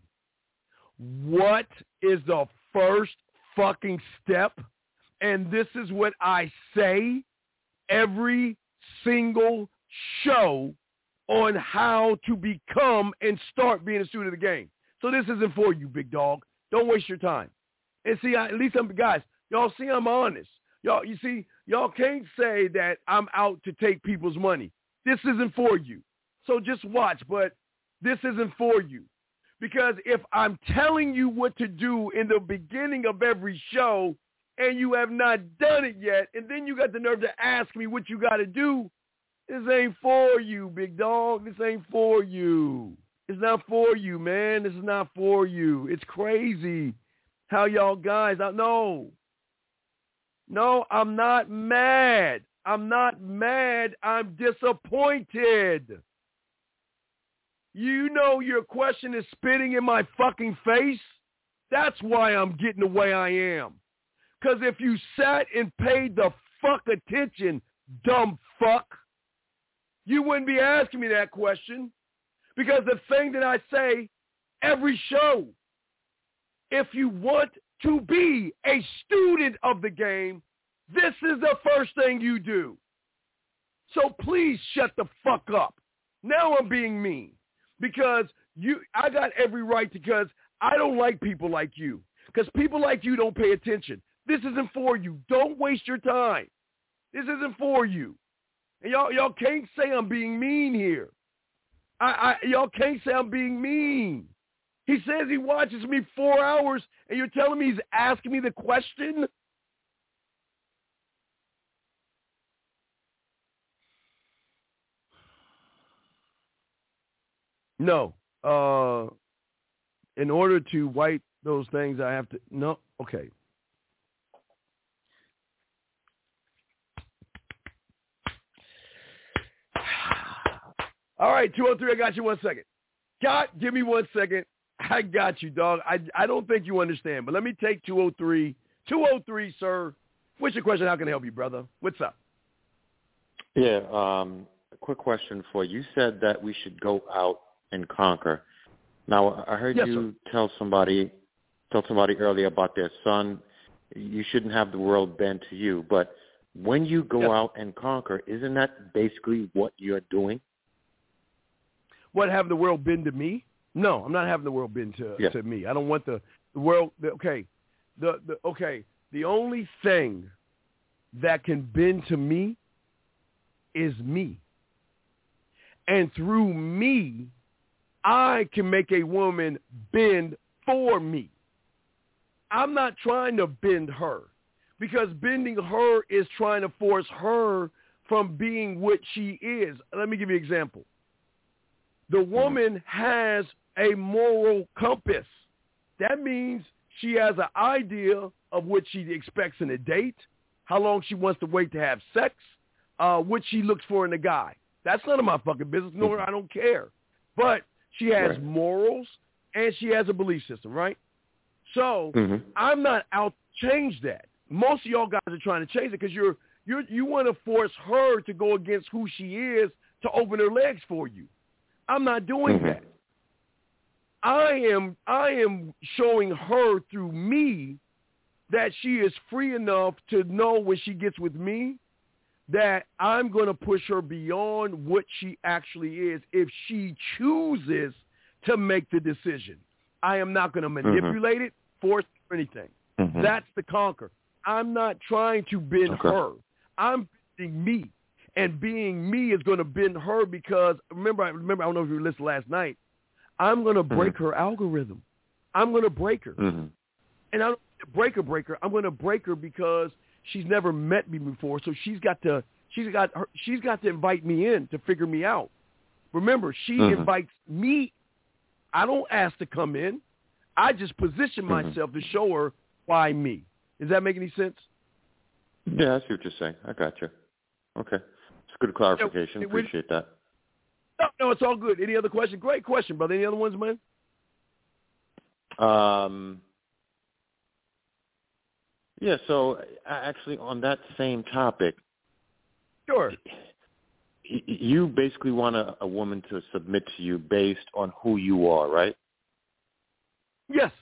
what is the first fucking step? And this is what I say every single show on how to become and start being a student of the game. So this isn't for you, big dog. Don't waste your time. And see, I, at least I'm, guys, y'all see I'm honest. Y'all, you see, y'all can't say that I'm out to take people's money. This isn't for you. So just watch, but this isn't for you. Because if I'm telling you what to do in the beginning of every show and you have not done it yet, and then you got the nerve to ask me what you got to do, this ain't for you, big dog. This ain't for you. It's not for you, man. This is not for you. It's crazy how y'all guys, I know. No, I'm not mad. I'm not mad. I'm disappointed. You know your question is spitting in my fucking face? That's why I'm getting the way I am. Because if you sat and paid the fuck attention, dumb fuck, you wouldn't be asking me that question. Because the thing that I say every show, if you want to be a student of the game, this is the first thing you do. So please shut the fuck up. Now I'm being mean. Because you, I got every right because I don't like people like you. Because people like you don't pay attention. This isn't for you. Don't waste your time. This isn't for you. And y'all, y'all can't say I'm being mean here. I, I, y'all can't say I'm being mean. He says he watches me four hours, and you're telling me he's asking me the question? No. Uh, in order to wipe those things, I have to... No. Okay. All right, two oh three, I got you one second. God, give me one second. I got you, dog. I, I don't think you understand, but let me take two oh three. two oh three, sir. What's your question? How can I help you, brother? What's up? Yeah, um, a quick question for you. You said that we should go out and conquer. Now, I heard yes, you sir. tell somebody tell somebody earlier about their son, you shouldn't have the world bend to you. But when you go yes. out and conquer, isn't that basically what you're doing? What, have the world been to me? No, I'm not having the world bend to, yeah. to me. I don't want the, the world, the, okay, the, the okay, the only thing that can bend to me is me. And through me, I can make a woman bend for me. I'm not trying to bend her because bending her is trying to force her from being what she is. Let me give you an example. The woman has a moral compass. That means she has an idea of what she expects in a date, how long she wants to wait to have sex, uh, what she looks for in a guy. That's none of my fucking business, nor I don't care. But she has right. morals, and she has a belief system, right? So mm-hmm. I'm not out to change that. Most of y'all guys are trying to change it because you're you you want to force her to go against who she is to open her legs for you. I'm not doing mm-hmm. that. I am I am showing her through me that she is free enough to know when she gets with me that I'm going to push her beyond what she actually is if she chooses to make the decision. I am not going to manipulate mm-hmm. it, force or anything. Mm-hmm. That's the conquer. I'm not trying to bend okay. her. I'm bending me. And being me is going to bend her because, remember, I remember, I don't know if you listened last night, I'm going to break mm-hmm. her algorithm. I'm going to break her. Mm-hmm. And I don't break her, break her. I'm going to break her because she's never met me before, so she's got to she's got her, she's got to invite me in to figure me out. Remember, she mm-hmm. invites me. I don't ask to come in. I just position mm-hmm. myself to show her why me. Does that make any sense? Yeah, I see what you're saying. I got you. Okay. It's good clarification. Yeah, Appreciate that. No, no, it's all good. Any other question? Great question, brother. Any other ones, man? Um. Yeah, so actually on that same topic, sure. You basically want a, a woman to submit to you based on who you are, right? Yes.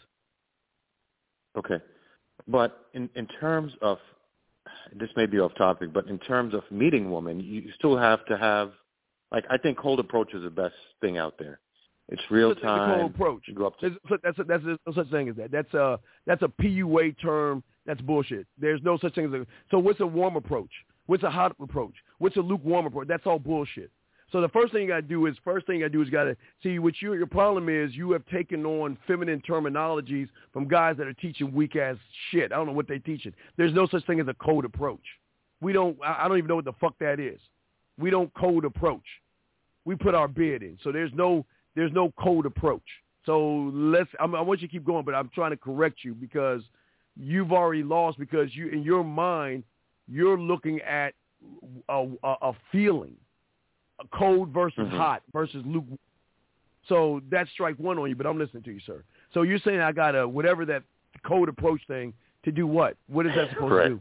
Okay. But in, in terms of, this may be off topic, but in terms of meeting women, you still have to have, like, I think cold approach is the best thing out there. It's real time. Cold approach. You go up to, that's a, that's a, no such thing as that. That's a that's a P U A term. That's bullshit. There's no such thing as a. So what's a warm approach? What's a hot approach? What's a lukewarm approach? That's all bullshit. So the first thing you got to do is first thing you got to do is got to see what your your problem is. You have taken on feminine terminologies from guys that are teaching weak ass shit. I don't know what they're teaching. There's no such thing as a code approach. We don't. I don't even know what the fuck that is. We don't code approach. We put our bid in. So there's no. There's no code approach. So let's. I, mean, I want you to keep going, but I'm trying to correct you because you've already lost. Because you, in your mind, you're looking at a, a, a feeling, a cold versus mm-hmm. hot versus lukewarm. So that's strike one on you. But I'm listening to you, sir. So you're saying I got a whatever that code approach thing to do what? What is that supposed Correct.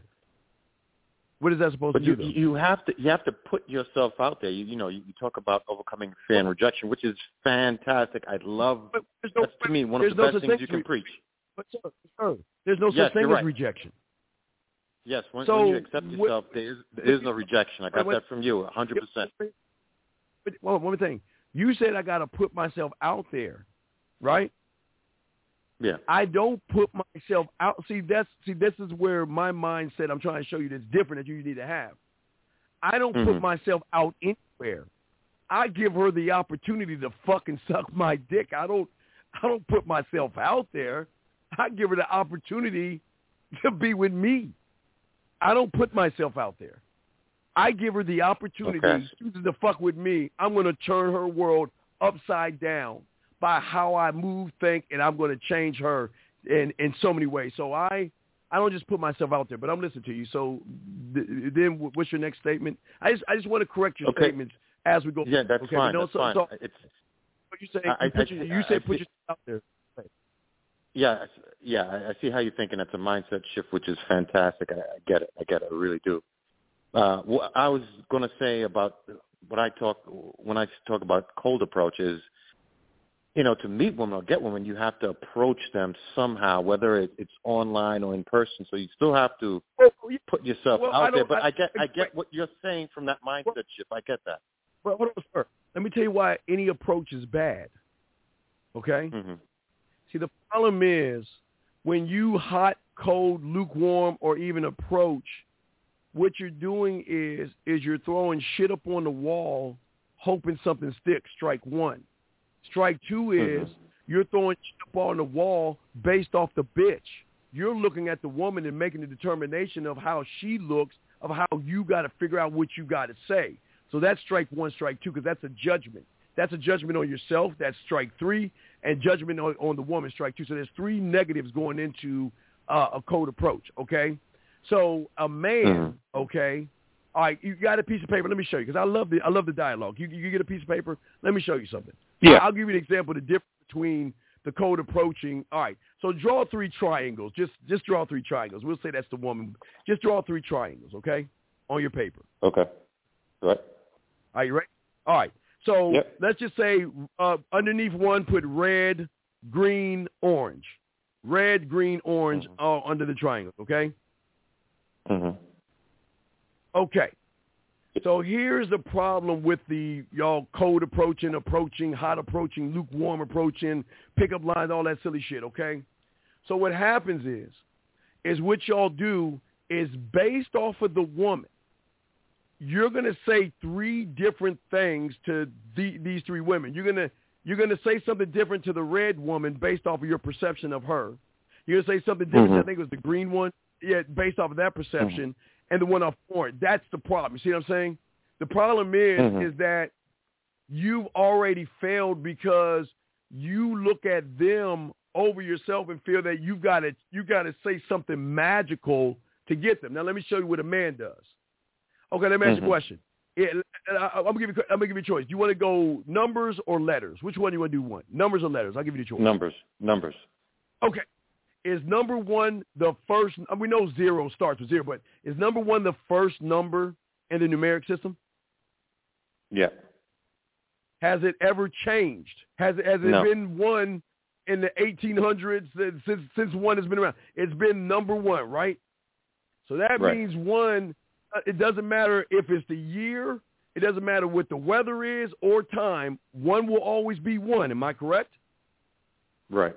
to do? What is that supposed but to you, do? Though? You have to you have to put yourself out there. You, you know, you, you talk about overcoming fear and rejection, which is fantastic. I love no, that's to me one of the no best things you can re- preach. But sir, sir, there's no yes, such thing as right. rejection. Yes, when, so, when you accept yourself, what, there, is, there is no rejection. I got wait, that from you, one hundred percent. But one more thing. You said I got to put myself out there, right? Yeah. I don't put myself out. See, that's see, this is where my mindset I'm trying to show you that's different that you need to have. I don't mm-hmm. put myself out anywhere. I give her the opportunity to fucking suck my dick. I don't I don't put myself out there. I give her the opportunity to be with me. I don't put myself out there. I give her the opportunity okay. to fuck with me. I'm going to turn her world upside down by how I move, think, and I'm going to change her in, in so many ways. So I I don't just put myself out there, but I'm listening to you. So th- then what's your next statement? I just I just want to correct your okay. statements as we go. Yeah, that's okay, fine. No, that's so, fine. So, it's, what you say? I, you, put I, your, I, you say I, put I, yourself out there. Right. Yeah, yeah. I, I see how you're thinking. That's a mindset shift, which is fantastic. I, I get it. I get it. I really do. Uh, what I was going to say about what I talk when I talk about cold approach is, you know, to meet women or get women, you have to approach them somehow, whether it, it's online or in person. So you still have to put yourself well, out there. But I, I get, I get what you're saying from that mindset well, shift. I get that. Well, hold on, sir. Let me tell you why any approach is bad. Okay. Mm-hmm. See, the problem is when you hot, cold, lukewarm, or even approach, what you're doing is is you're throwing shit up on the wall, hoping something sticks. Strike one. Strike two is mm-hmm. you're throwing shit up on the wall based off the bitch. You're looking at the woman and making the determination of how she looks, of how you got to figure out what you got to say. So that's strike one, strike two, because that's a judgment. That's a judgment on yourself. That's strike three, and judgment on, on the woman, strike two. So there's three negatives going into uh, a code approach, okay? So a man, mm-hmm. okay, all right, you got a piece of paper. Let me show you, because I love the I love the dialogue. You you get a piece of paper. Let me show you something. Yeah. I'll give you an example of the difference between the code approaching. All right, so draw three triangles. Just just draw three triangles. We'll say that's the woman. Just draw three triangles, okay, on your paper. Okay. Right. Are you ready? All right. So yep. let's just say uh, underneath one, put red, green, orange. red, green, orange, mm-hmm. all under the triangle, okay? Mm-hmm. Okay. So here's the problem with the y'all cold approaching, approaching, hot approaching, lukewarm approaching, pickup lines, all that silly shit, okay? So what happens is, is what y'all do is based off of the woman, you're going to say three different things to the, these three women. You're going to you're going to say something different to the red woman based off of your perception of her. You're going to say something different, mm-hmm. I think it was the green one, yeah, based off of that perception, mm-hmm. and the one off orange. That's the problem. You see what I'm saying? The problem is mm-hmm. is that you've already failed because you look at them over yourself and feel that you've got to you got to say something magical to get them. Now let me show you what a man does. Okay, let me ask mm-hmm. you a question. It, I, I'm gonna give you I'm gonna give you a choice. Do you want to go numbers or letters? Which one do you want to do? One numbers or letters? I'll give you the choice. Numbers, numbers. Okay. Is number one the first? We know zero starts with zero, but is number one the first number in the numeric system? Yeah. Has it ever changed? Has it, has it no. been one in the eighteen hundreds since since one has been around? It's been number one, right? So that right. means one. It doesn't matter if it's the year. It doesn't matter what the weather is or time. One will always be one. Am I correct? Right.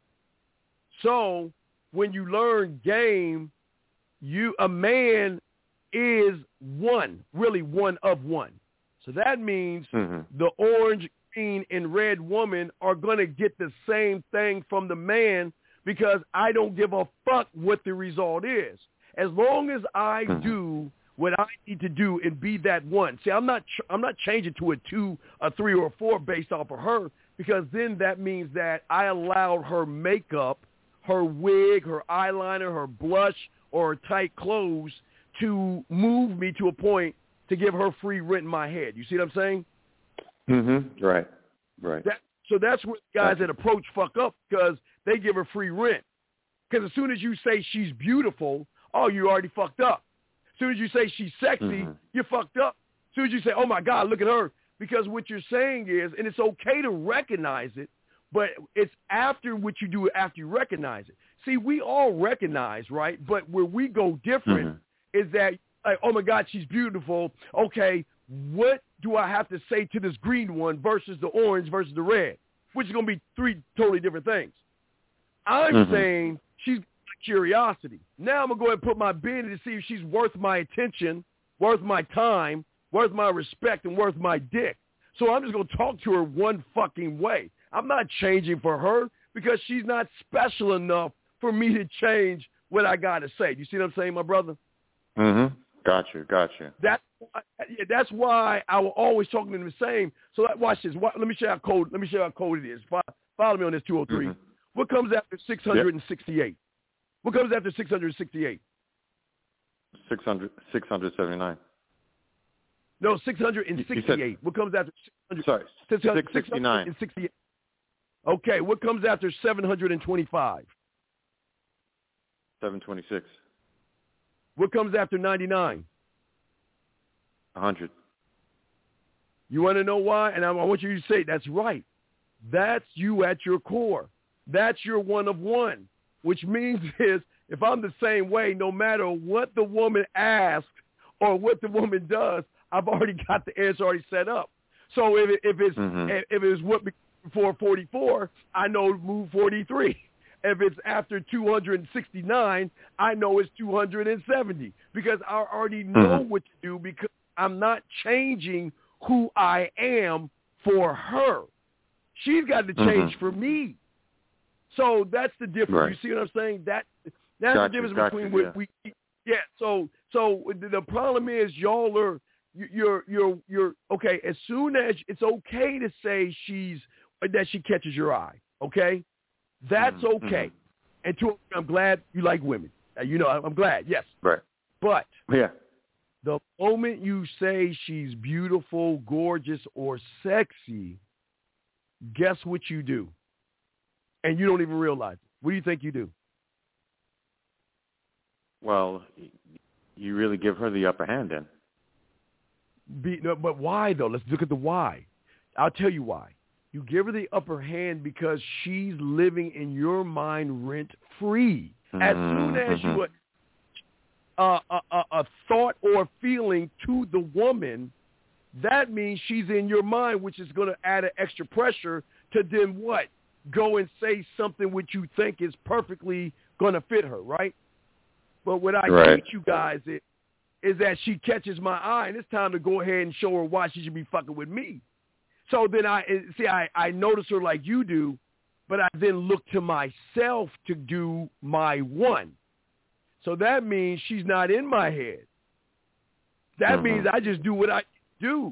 So when you learn game, you a man is one, really one of one. So that means mm-hmm. the orange, green, and red woman are going to get the same thing from the man because I don't give a fuck what the result is. As long as I mm-hmm. do what I need to do and be that one. See, I'm not ch- I'm not changing to a two, a three, or a four based off of her because then that means that I allowed her makeup, her wig, her eyeliner, her blush, or her tight clothes to move me to a point to give her free rent in my head. You see what I'm saying? Mm-hmm. Right. Right. That, so that's what guys gotcha. that approach fuck up because they give her free rent. Because as soon as you say she's beautiful, oh, you already fucked up. As soon as you say she's sexy, mm-hmm. you're fucked up. As soon as you say, oh, my God, look at her. Because what you're saying is, and it's okay to recognize it, but it's after what you do after you recognize it. See, we all recognize, right? But where we go different mm-hmm. is that, like, oh, my God, she's beautiful. Okay, what do I have to say to this green one versus the orange versus the red, which is going to be three totally different things. I'm mm-hmm. saying she's curiosity. Now I'm going to go ahead and put my bid in to see if she's worth my attention, worth my time, worth my respect, and worth my dick. So I'm just going to talk to her one fucking way. I'm not changing for her because she's not special enough for me to change what I got to say. Do you see what I'm saying, my brother? Mm-hmm. Gotcha, gotcha. That's that's why I will always talk to them the same. So watch this. Let me show you how cold. Let me show you how cold it is. Follow me on this two oh three. Mm-hmm. What comes after six hundred sixty-eight? Yep. What comes after six hundred sixty-eight? six hundred, six hundred seventy-nine. No, six hundred sixty-eight. Said, what comes after six hundred? Sorry, six sixty-nine. six hundred sixty-eight. Okay, what comes after seven hundred twenty-five? seven twenty-six. What comes after ninety-nine? one hundred. You want to know why? And I want you to say, that's right. That's you at your core. That's your one of one. Which means is if I'm the same way, no matter what the woman asks or what the woman does, I've already got the answer already set up. So if it, if it's mm-hmm. if it's what before forty-four, I know move forty-three. If it's after two hundred sixty-nine, I know it's two hundred seventy because I already know mm-hmm. what to do because I'm not changing who I am for her. She's got to change mm-hmm. for me. So that's the difference. Right. You see what I'm saying? That that's gotcha, the difference gotcha, between yeah. what we yeah. So so the problem is y'all are you're you're you're okay. As soon as it's okay to say she's that she catches your eye, okay, that's mm-hmm. okay. And to, I'm glad you like women. Uh, you know, I'm glad. Yes. Right. But yeah. the moment you say she's beautiful, gorgeous, or sexy, guess what you do? And you don't even realize it. What do you think you do? Well, you really give her the upper hand then. Be, no, but why, though? Let's look at the why. I'll tell you why. You give her the upper hand because she's living in your mind rent-free. Mm-hmm. As soon as you put uh, a, a, a thought or feeling to the woman, that means she's in your mind, which is going to add an extra pressure to then what? Go and say something which you think is perfectly going to fit her, right? But what I right. teach you guys is, is that she catches my eye, and it's time to go ahead and show her why she should be fucking with me. So then I see I, I notice her like you do, but I then look to myself to do my one. So that means she's not in my head. That mm-hmm. means I just do what I do.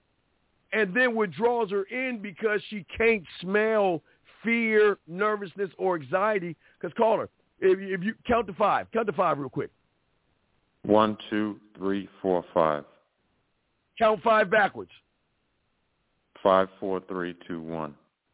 And then what draws her in because she can't smell fear, nervousness, or anxiety. Because call her. If, if you count to five. Count to five real quick. One, two, three, four, five. Count five backwards. Five, four, three, two, one.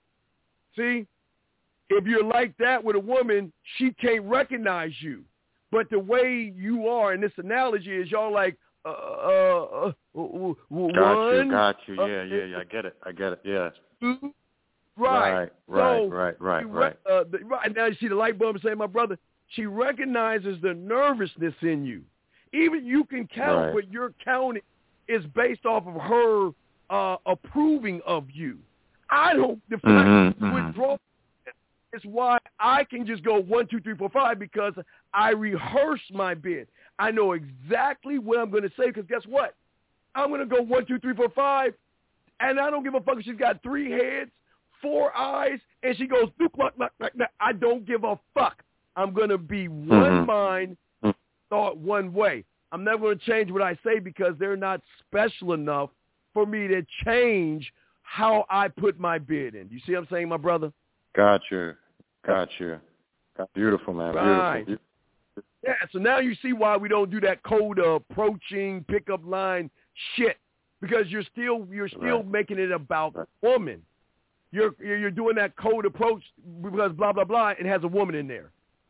See? If you're like that with a woman, she can't recognize you. But the way you are in this analogy is y'all like, uh, uh, uh one. Got you, got you. Yeah, yeah, yeah. I get it. I get it. Yeah. Two. Right. Right, right, so right, right, re- right. Uh, the, right. Now you see the light bulb saying, my brother, she recognizes the nervousness in you. Even you can count, right. but your counting is based off of her uh, approving of you. I don't define mm-hmm, withdraw. Mm-hmm. It's why I can just go one, two, three, four, five because I rehearse my bid. I know exactly what I'm going to say because guess what? I'm going to go one, two, three, four, five, and I don't give a fuck if she's got three heads, four eyes, and she goes, I don't give a fuck. I'm going to be one mm-hmm. mind, thought one way. I'm never going to change what I say because they're not special enough for me to change how I put my bid in. You see what I'm saying, my brother? Got you. Got you. Beautiful, man. Right. Beautiful. Yeah, so now you see why we don't do that cold approaching pickup line shit because you're still you're still right. making it about right. woman. You're you're doing that cold approach because blah, blah, blah, it has a woman in there.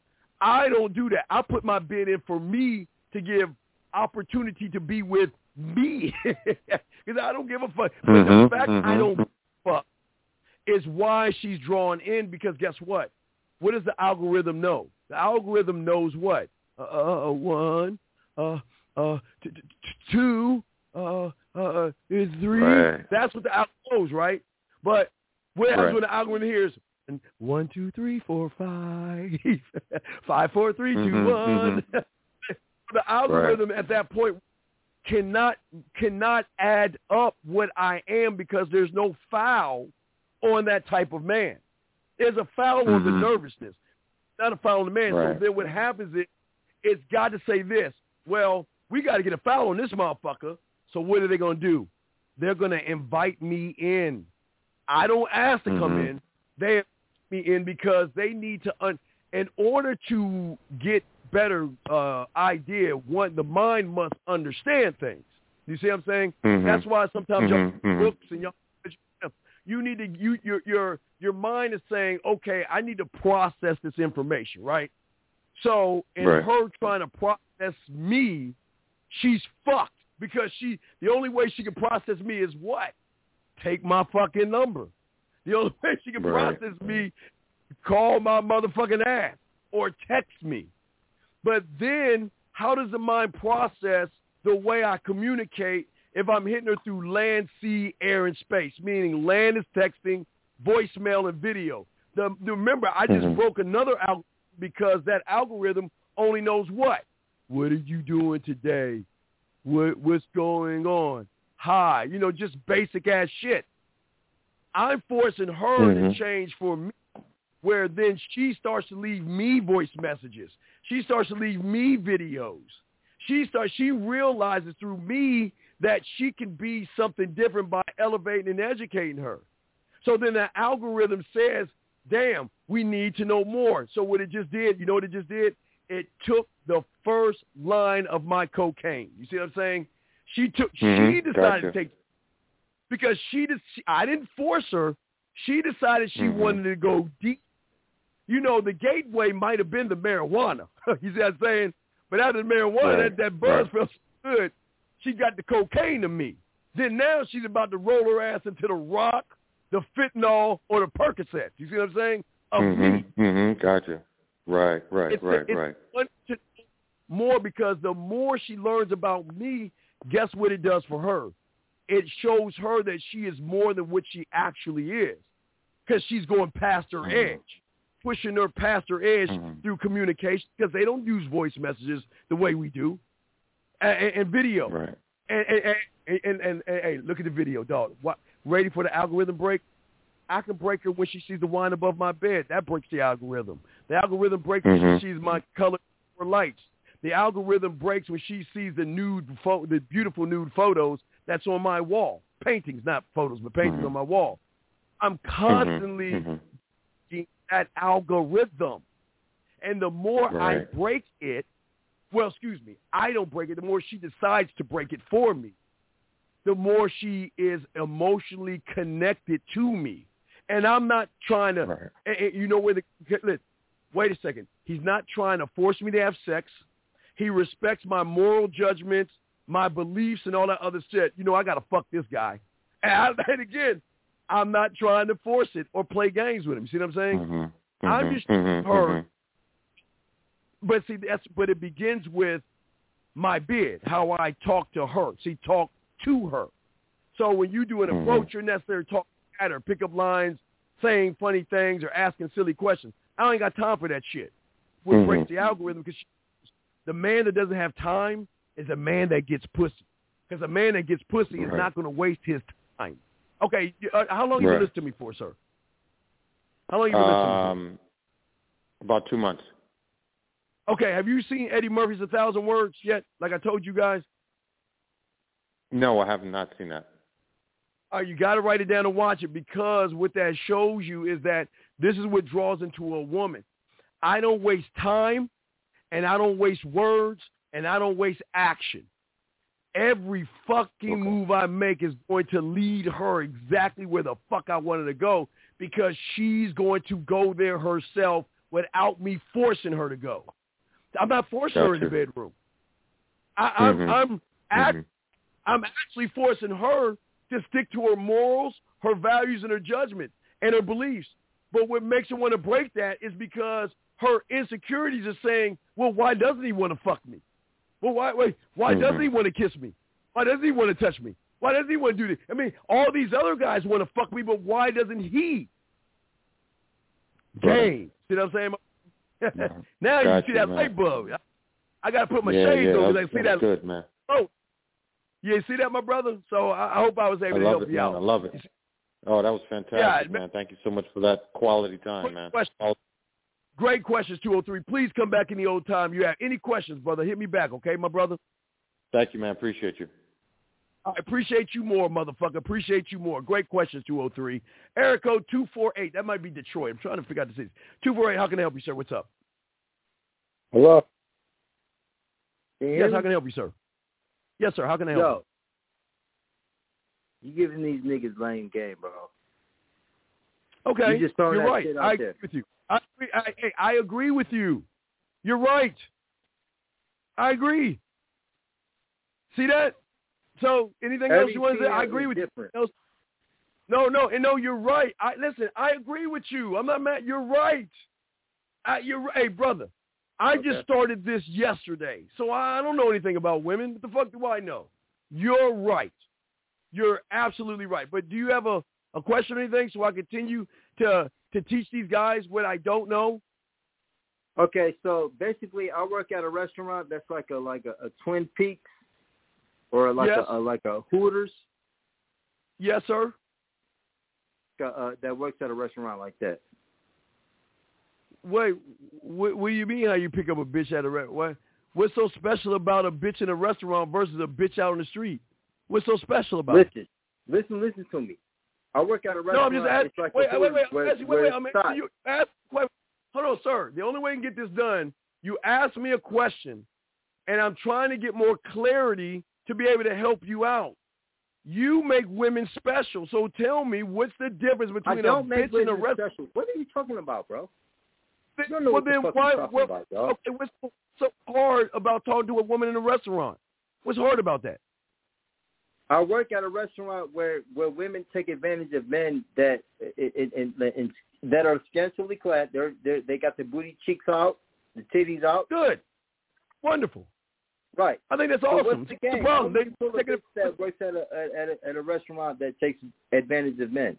I don't do that. I put my bid in for me to give opportunity to be with me because I don't give a fuck. But mm-hmm, the fact mm-hmm. I don't give a fuck is why she's drawn in because guess what? What does the algorithm know? The algorithm knows what? Uh, uh one, uh, uh, t- t- two, uh, uh, is three. Right. That's what the algorithm knows, right? But what happens right. when the algorithm hears one, two, three, four, five, five, four, three, two, mm-hmm, one? Mm-hmm. The algorithm right. at that point cannot cannot add up what I am because there's no foul on that type of man. There's a foul mm-hmm. on the nervousness, not a foul on the man. Right. So then what happens is it's got to say this. Well, we got to get a foul on this motherfucker. So what are they going to do? They're going to invite me in. I don't ask to mm-hmm. come in. They invite me in because they need to, un- in order to get better uh, idea, one, the mind must understand things. You see what I'm saying? Mm-hmm. That's why sometimes mm-hmm. y'all books and y'all, you need to, you, your, your, your mind is saying, okay, I need to process this information, right? So in right. her trying to process me, she's fucked because she, the only way she can process me is what? Take my fucking number. The only way she can right. process me, call my motherfucking ass or text me. But then how does the mind process the way I communicate if I'm hitting her through land, sea, air, and space? Meaning land is texting, voicemail, and video. The, the, remember, I just mm-hmm. broke another algorithm because that algorithm only knows what? What are you doing today? What, what's going on? Hi. You know, just basic-ass shit. I'm forcing her mm-hmm. to change for me, where then she starts to leave me voice messages. She starts to leave me videos. She starts. She realizes through me that she can be something different by elevating and educating her. So then the algorithm says, damn, we need to know more. So what it just did, you know what it just did? It took the first line of my cocaine. You see what I'm saying? She took. Mm-hmm. She decided gotcha. to take, because she did. She, I didn't force her. She decided she mm-hmm. wanted to go deep. You know, the gateway might have been the marijuana. You see what I'm saying? But after the marijuana, right. that, that buzz right. felt so good. She got the cocaine to me. Then now she's about to roll her ass into the rock the fentanyl or the Percocet. You see what I'm saying? Of mm-hmm, me. Mm-hmm. Gotcha. Right, right, it's right, a, it's right. One to more because the more she learns about me, guess what it does for her? It shows her that she is more than what she actually is, because she's going past her mm-hmm. edge, pushing her past her edge mm-hmm. through communication, because they don't use voice messages the way we do, and, and, and video. Right. And and, and, and, and, and hey, look at the video, dog. What, ready for the algorithm break? I can break her when she sees the wine above my bed. That breaks the algorithm. The algorithm breaks mm-hmm. when she sees my color lights. The algorithm breaks when she sees the nude, fo- the beautiful nude photos that's on my wall. Paintings, not photos, but paintings mm-hmm. on my wall. I'm constantly mm-hmm. breaking that algorithm. And the more right. I break it, well, excuse me, I don't break it, the more she decides to break it for me, the more she is emotionally connected to me. And I'm not trying to, right. and, and you know where the, listen, wait a second. He's not trying to force me to have sex. He respects my moral judgments, my beliefs, and all that other shit. You know, I got to fuck this guy. And, I, and again, I'm not trying to force it or play games with him. See what I'm saying? Mm-hmm. Mm-hmm. I'm just mm-hmm. her. Mm-hmm. But see, that's but it begins with my bid, how I talk to her. See, talk to her. So when you do an mm-hmm. approach, you're necessarily talking at her, pick up lines, saying funny things, or asking silly questions. I ain't got time for that shit. Which mm-hmm. breaks the algorithm, because the man that doesn't have time is a man that gets pussy. Because a man that gets pussy right. is not going to waste his time. Okay, uh, how long you right. been listening to me for, sir? How long you been listening to me um, About two months. Okay, have you seen Eddie Murphy's A Thousand Words yet? Like I told you guys? No, I have not seen that. Uh, you got to write it down and watch it, because what that shows you is that this is what draws into a woman. I don't waste time, and I don't waste words, and I don't waste action. Every fucking okay. move I make is going to lead her exactly where the fuck I wanted to go, because she's going to go there herself without me forcing her to go. I'm not forcing Gotcha. her in the bedroom. I, I'm, mm-hmm. I'm, act, mm-hmm. I'm actually forcing her to stick to her morals, her values, and her judgment, and her beliefs. But what makes her want to break that is because her insecurities are saying, well, why doesn't he want to fuck me? Well, why why, why mm-hmm. doesn't he want to kiss me? Why doesn't he want to touch me? Why doesn't he want to do this? I mean, all these other guys want to fuck me, but why doesn't he? Dang. See what I'm saying? Mm-hmm. Now gotcha, you see that man. light bulb. I, I got to put my yeah, shades yeah, on because because I see that. good, man. Oh, yeah, see that, my brother? So I, I hope I was able I to love help it, you man. out. I love it. Oh, that was fantastic, Yeah, man. Thank you so much for that quality time, Quick man. question. Great questions, two oh three. Please come back in the old time. You have any questions, brother, hit me back, okay, my brother? Thank you, man. Appreciate you. I appreciate you more, motherfucker. Appreciate you more. Great questions, two oh three. Area code two four eight. That might be Detroit. I'm trying to figure out the city. two four eight, how can I help you, sir? What's up? Hello? Yes, how can I help you, sir? Yes, sir. How can I help Yo, you giving these niggas lame game, bro. you? Okay, You just throwing you're that right. shit out I agree there. with you. I, I, I, I agree with you. You're right. I agree. See that? So anything Every else you want to say? I female agree is with different. you. No, no, and no, you're right. I listen. I agree with you. I'm not mad. You're right. I, you're right. Hey, brother. I Okay. just started this yesterday, so I don't know anything about women. What the fuck do I know? You're right. You're absolutely right. But do you have a, a question or anything so I continue to to teach these guys what I don't know? Okay, so basically, I work at a restaurant that's like a like a, a Twin Peaks or like Yes. a, a like a Hooters. Yes, sir. Uh, uh, that works at a restaurant like that. Wait, what, what do you mean how you pick up a bitch at a restaurant? What's so special about a bitch in a restaurant versus a bitch out on the street? What's so special about it? Listen, listen, listen to me. I work at a No, I'm restaurant. just asking. It's like Wait, a wait, wait, Hooters where, wait, wait, where wait. it's I'm hot. asking you. Ask, wait, hold on, sir. The only way you can get this done, you ask me a question, and I'm trying to get more clarity to be able to help you out. You make women special, so tell me what's the difference I between a don't make bitch and a women restaurant? special. What are you talking about, bro? You don't Well, know what then the fuck why? you're talking What, about, dog. okay, what's so hard about talking to a woman in a restaurant? What's hard about that? I work at a restaurant where, where women take advantage of men that in, in, in, that are scantily clad. They're, they're they got the booty cheeks out, the titties out. Good, wonderful. Right. I think that's so awesome. What's the, the problem? They They take a that works at a, at a at a restaurant that takes advantage of men.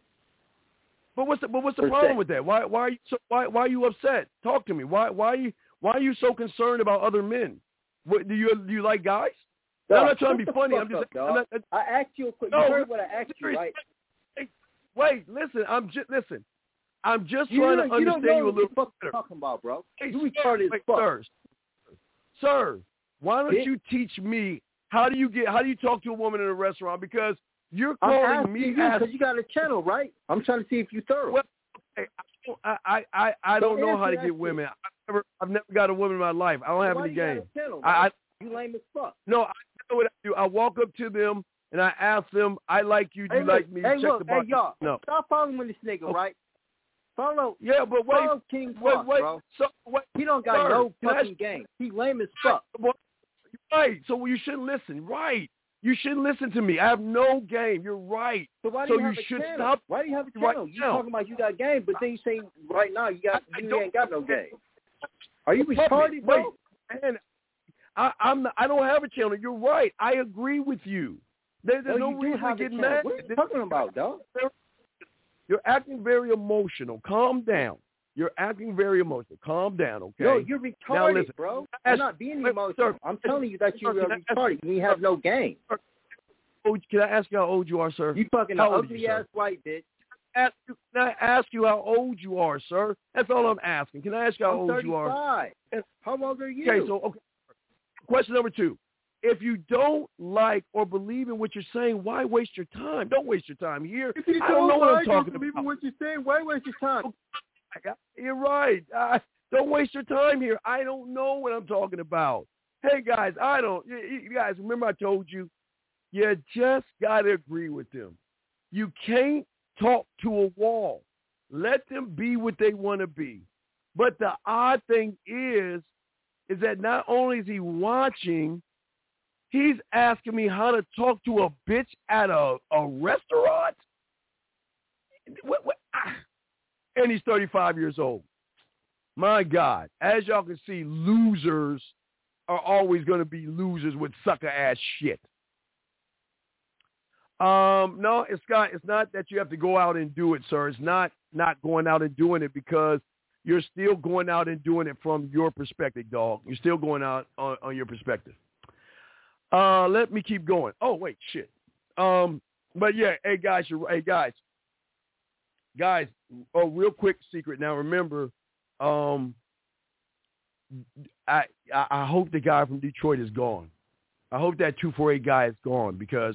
But what's the but what's the Per problem se. with that? Why why are you so, why why are you upset? Talk to me. Why why are you why are you so concerned about other men? What, do you do you like guys? Dog, I'm not trying to be funny. I'm just. Up, I'm not, I asked you a quick. no, you heard what I asked you, right? Hey, wait, listen. I'm just listen. I'm just you trying don't, to understand you, don't know you a little what better. You're talking about, bro. Hey, you sir, retarded wait, as fuck. Sir, sir, why don't Bitch. you teach me how do you get how do you talk to a woman in a restaurant? Because you're I'm calling asking me you as because you got a channel, right? I'm trying to see if you thorough. well, okay, I I I, I don't Don't know how to answer get that women. I've never I've never got a woman in my life. I don't have Why any you got game. a channel, I, I right? You lame as fuck. no, I know what I do. I walk up to them and I ask them, I like you, do Hey, you look, like me? hey, Check look, the box. hey, y'all. No. Stop following this nigga, Okay. right? Follow. Yeah, but wait, follow King wait, Fox, wait. bro. So, wait. He don't got Sir, no can I fucking ask- game. He lame as fuck. Right. So you shouldn't listen. Right. You shouldn't listen to me. I have no game. You're right. So why do So you have you a should channel? stop Why do you have a right channel? You now. talking about you got game, but then you say right now you got I- I you don't- ain't got no game. Are you Wait, retarded, bro? Wait, man, I, I'm not, I don't have a channel. You're right. I agree with you. There, there's No, no you do reason to have a get channel. mad. What are you talking about, dog? You're acting very emotional. Calm down. You're acting very emotional. Calm down, okay? No, you're retarded, Now listen, bro. ask- I'm not being wait, emotional. sir, I'm telling you that you sir, are can I ask- retarded. You have no game. Oh, can I ask you how old you are, sir? You fucking How old are ugly you, sir? ass white bitch. Ask you, can I ask you how old you are, sir? That's all I'm asking. Can I ask you how I'm old you are? thirty-five. How old are you? Okay, so okay. Question number two. If you don't like or believe in what you're saying, why waste your time? Don't waste your time here. if you I don't know what I'm talking believe in about. what you're saying, why waste your time? You're right. Uh, don't waste your time here. I don't know what I'm talking about. Hey, guys, I don't. You, you guys, remember I told you, you just got to agree with them. You can't talk to a wall. Let them be what they want to be. But the odd thing is, is that not only is he watching, he's asking me how to talk to a bitch at a, a restaurant? What, what? Ah. And he's thirty-five years old. My God. As y'all can see, losers are always going to be losers with sucker-ass shit. Um, no, it's not, it's not that you have to go out and do it, sir. It's not not going out and doing it because you're still going out and doing it from your perspective, dog. You're still going out on, on your perspective. Uh, let me keep going. Oh, wait, shit. Um, but yeah, hey guys, you're, hey guys, guys. Oh, real quick secret. Now remember, um, I, I I hope the guy from Detroit is gone. I hope that two forty-eight guy is gone because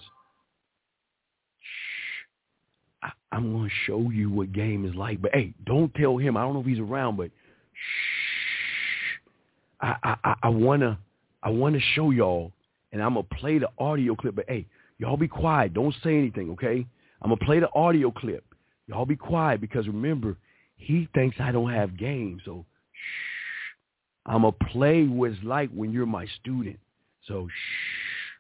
shh, I, I'm going to show you what game is like. But hey, don't tell him. I don't know if he's around, but shh. I I I wanna I wanna show y'all. And I'm going to play the audio clip. But, hey, y'all be quiet. Don't say anything, okay? I'm going to play the audio clip. Y'all be quiet because, remember, he thinks I don't have game. So, shh. I'm going to play what it's like when you're my student. So, shh.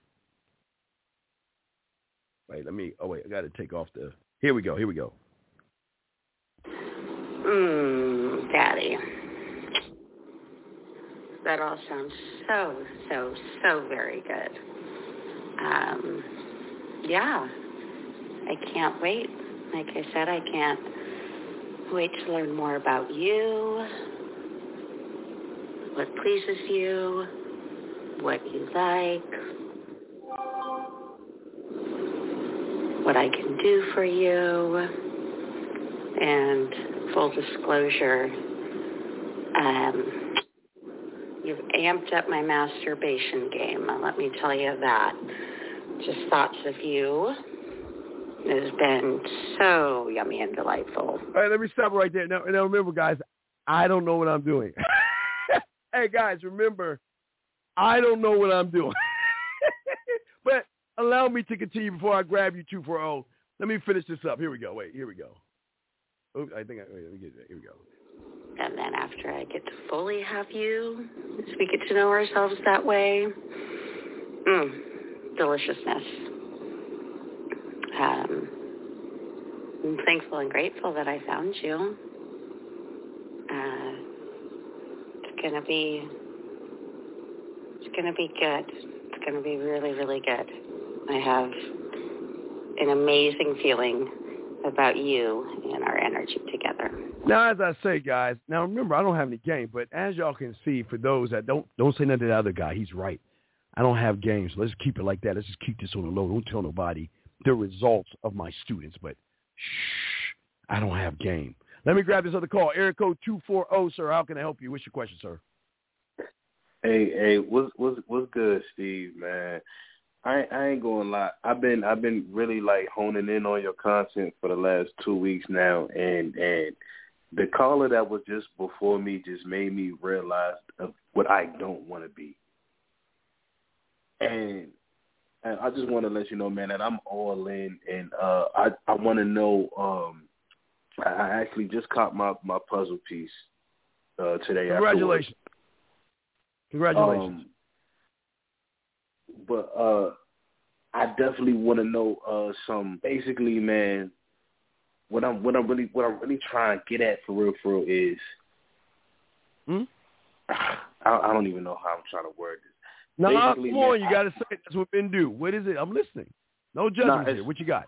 Wait, let me – oh, wait, I got to take off the – here we go. Here we go. Mmm, Daddy. That all sounds so, so, so very good. Um, yeah, I can't wait. Like I said, I can't wait to learn more about you, what pleases you, what you like, what I can do for you, and full disclosure, um, you've amped up my masturbation game. Let me tell you that. Just thoughts of you has been so yummy and delightful. All right, let me stop right there. Now, now remember, guys, I don't know what I'm doing. Hey, guys, remember, I don't know what I'm doing. But allow me to continue before I grab you two forty. Let me finish this up. Here we go. Wait, here we go. Oops, I think I, wait, let me get it. Here we go. And then after I get to fully have you, as we get to know ourselves that way, mm, deliciousness. um, I'm thankful and grateful that I found you. Uh, it's gonna be, it's gonna be good. It's gonna be really, really good. I have an amazing feeling about you and our energy together. Now, as I say, guys, now remember, I don't have any game, but as y'all can see, for those that don't don't say nothing to the other guy, he's right. I don't have game, so let's keep it like that. Let's just keep this on the low. Don't tell nobody the results of my students, but shh, I don't have game. Let me grab this other call. Area code two four zero, sir. How can I help you? What's your question, sir? Hey, hey, what's what's what's good, Steve, man? I I ain't gonna lie. I've been I've been really like honing in on your content for the last two weeks now, and and the caller that was just before me just made me realize of what I don't want to be. And, and I just want to let you know, man, that I'm all in, and uh, I I want to know. Um, I, I actually just caught my, my puzzle piece uh, today. Congratulations! Afterwards. Congratulations! Um, but uh, I definitely want to know uh, some. Basically, man, what I'm what I'm really what I'm really trying to get at for real, for real is. Hmm? I, I don't even know how I'm trying to word this. No, Basically, come on, man, you got to say it. That's what men do. What is it? I'm listening. No judgment nah, here. What you got?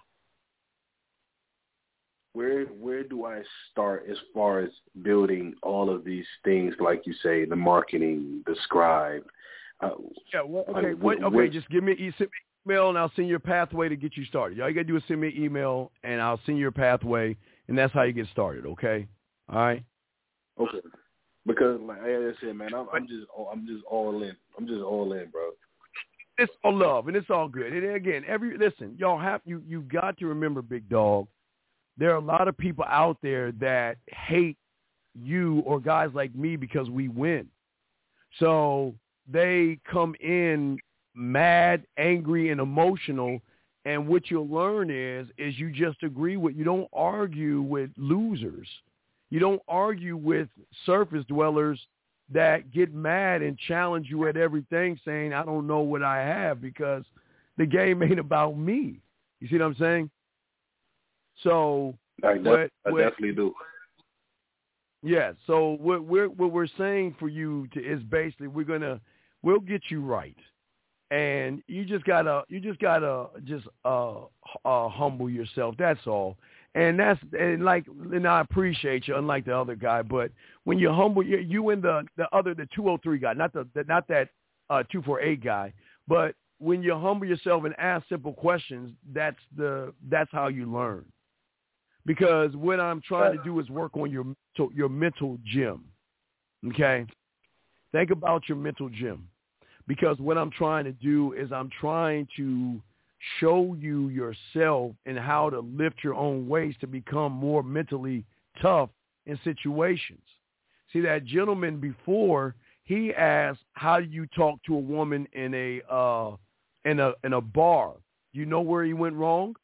Where where do I start as far as building all of these things, like you say, the marketing, the scribe? Uh, yeah, well, okay, like, what, okay, which, just give me, send me an email, and I'll send you a pathway to get you started. All you got to do is send me an email, and I'll send you a pathway, and that's how you get started, okay? All right? Okay. Because, like I said, man, I'm, I'm just I'm just all in. I'm just all in, bro. It's all love, and it's all good. And again, every listen, y'all have you you got to remember, big dog. There are a lot of people out there that hate you or guys like me because we win. So they come in mad, angry, and emotional. And what you'll learn is is you just agree with. You don't argue with losers. You don't argue with surface dwellers that get mad and challenge you at everything, saying, I don't know what I have, because the game ain't about me. You see what I'm saying? So I, def- what, I what, definitely do. Yeah. So what we're what we're saying for you to, is basically we're gonna we'll get you right, and you just gotta you just gotta just uh, uh humble yourself. That's all. And that's and like and I appreciate you, unlike the other guy. But when you humble you, you and the the other the two oh three guy, not the, the not that uh, two four eight guy, but when you humble yourself and ask simple questions, that's the that's how you learn. Because what I'm trying to do is work on your your mental gym. Okay, think about your mental gym. Because what I'm trying to do is I'm trying to show you yourself and how to lift your own weights to become more mentally tough in situations. See, that gentleman before, he asked, how do you talk to a woman in a uh, in a in a bar? You know where he went wrong?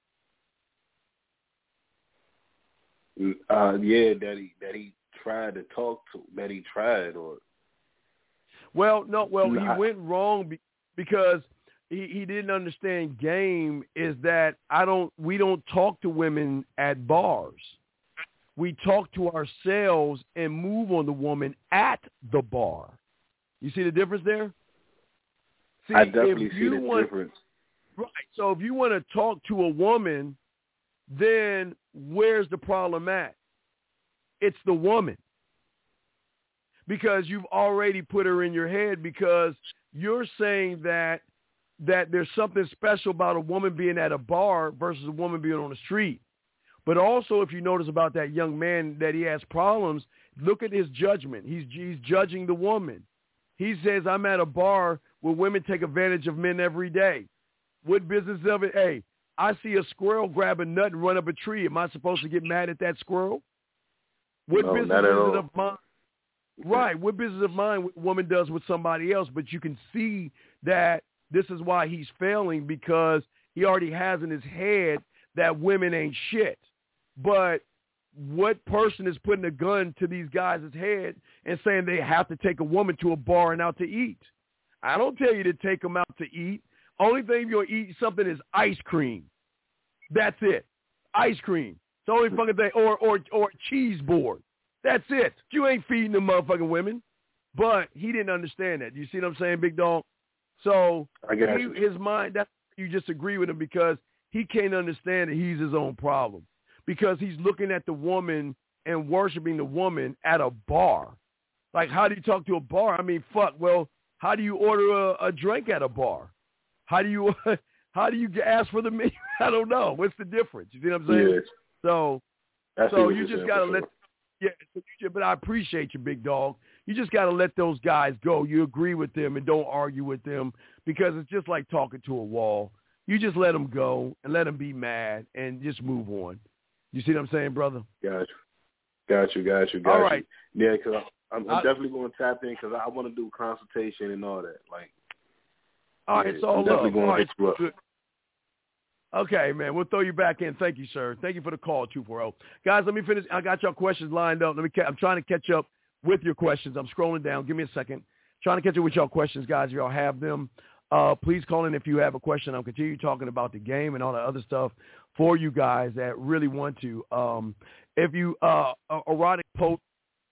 Uh, yeah, that he that he tried to talk to, that he tried, or well, no, well, no, he I, went wrong be, because he, he didn't understand game is that I don't we don't talk to women at bars. We talk to ourselves and move on the woman at the bar. You see the difference there? See, I definitely see the want, difference. Right. So if you want to talk to a woman, then where's the problem at? It's the woman. Because you've already put her in your head, because you're saying that that there's something special about a woman being at a bar versus a woman being on the street. But also, if you notice about that young man that he has problems, look at his judgment. He's, he's judging the woman. He says, I'm at a bar where women take advantage of men every day. What business of it? Hey, I see a squirrel grab a nut and run up a tree. Am I supposed to get mad at that squirrel? What no, business is it of mine? Right. What business of mine what a woman does with somebody else? But you can see that this is why he's failing, because he already has in his head that women ain't shit. But what person is putting a gun to these guys' head and saying they have to take a woman to a bar and out to eat? I don't tell you to take them out to eat. Only thing you'll eat something is ice cream. That's it. ice cream. It's the only fucking thing, or or or cheese board. That's it. You ain't feeding them motherfucking women. But he didn't understand that. You see what I'm saying, big dog? So I guess he, his mind, that's you just agree with him because he can't understand that he's his own problem. Because he's looking at the woman and worshiping the woman at a bar. Like, how do you talk to a bar? I mean, fuck. Well, how do you order a, a drink at a bar? How do you how do you ask for the menu? I don't know. What's the difference? You see what I'm saying? Yes. So, That's so you just gotta let. Sure. Yeah, but I appreciate you, big dog. You just got to let those guys go. You agree with them and don't argue with them because it's just like talking to a wall. You just let them go and let them be mad and just move on. You see what I'm saying, brother? Got you. Got you, got you, got all you. right. Yeah, because I'm, I'm I, definitely going to tap in because I want to do consultation and all that. Like, all right, yeah, it's all I'm definitely love. going all to right, hit you up. good. Okay, man. We'll throw you back in. Thank you, sir. Thank you for the call, two four zero. Guys, let me finish. I got your questions lined up. Let me. I'm trying to catch up with your questions. I'm scrolling down. Give me a second. Trying to catch up with y'all questions, guys. If y'all have them, uh, please call in if you have a question. I'll continue talking about the game and all the other stuff for you guys that really want to. Um, if you uh, erotic post,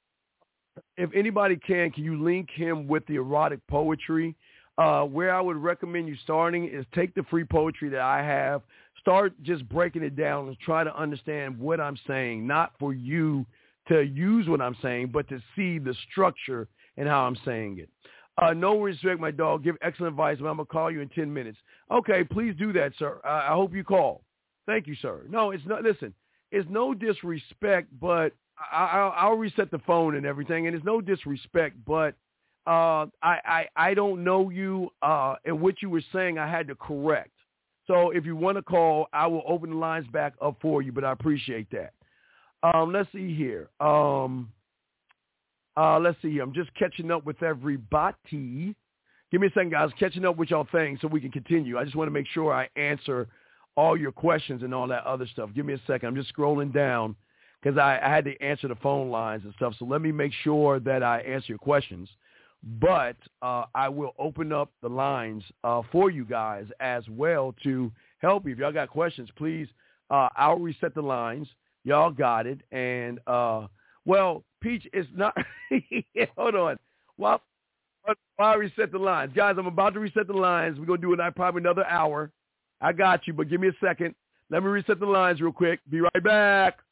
if anybody can, can you link him with the erotic poetry? Uh, where I would recommend you starting is take the free poetry that I have, start just breaking it down and try to understand what I'm saying, not for you to use what I'm saying, but to see the structure and how I'm saying it. Uh, no respect, my dog. Give excellent advice, but I'm going to call you in ten minutes. Okay, please do that, sir. I, I hope you call. Thank you, sir. No, it's not. Listen, it's no disrespect, but I, I, I'll reset the phone and everything, and it's no disrespect, but uh, I, I, I don't know you, uh, and what you were saying I had to correct. So if you want to call, I will open the lines back up for you, but I appreciate that. Um, let's see here. Um, uh, let's see here. I'm just catching up with everybody. Give me a second, guys. Catching up with y'all things so we can continue. I just want to make sure I answer all your questions and all that other stuff. Give me a second. I'm just scrolling down because I, I had to answer the phone lines and stuff. So let me make sure that I answer your questions. But uh, I will open up the lines uh, for you guys as well to help you. If y'all got questions, please, uh, I'll reset the lines. Y'all got it. And, uh, well, Peach, it's not – hold on. While, while I reset the lines. Guys, I'm about to reset the lines. We're going to do it probably another hour. I got you, but give me a second. Let me reset the lines real quick. Be right back.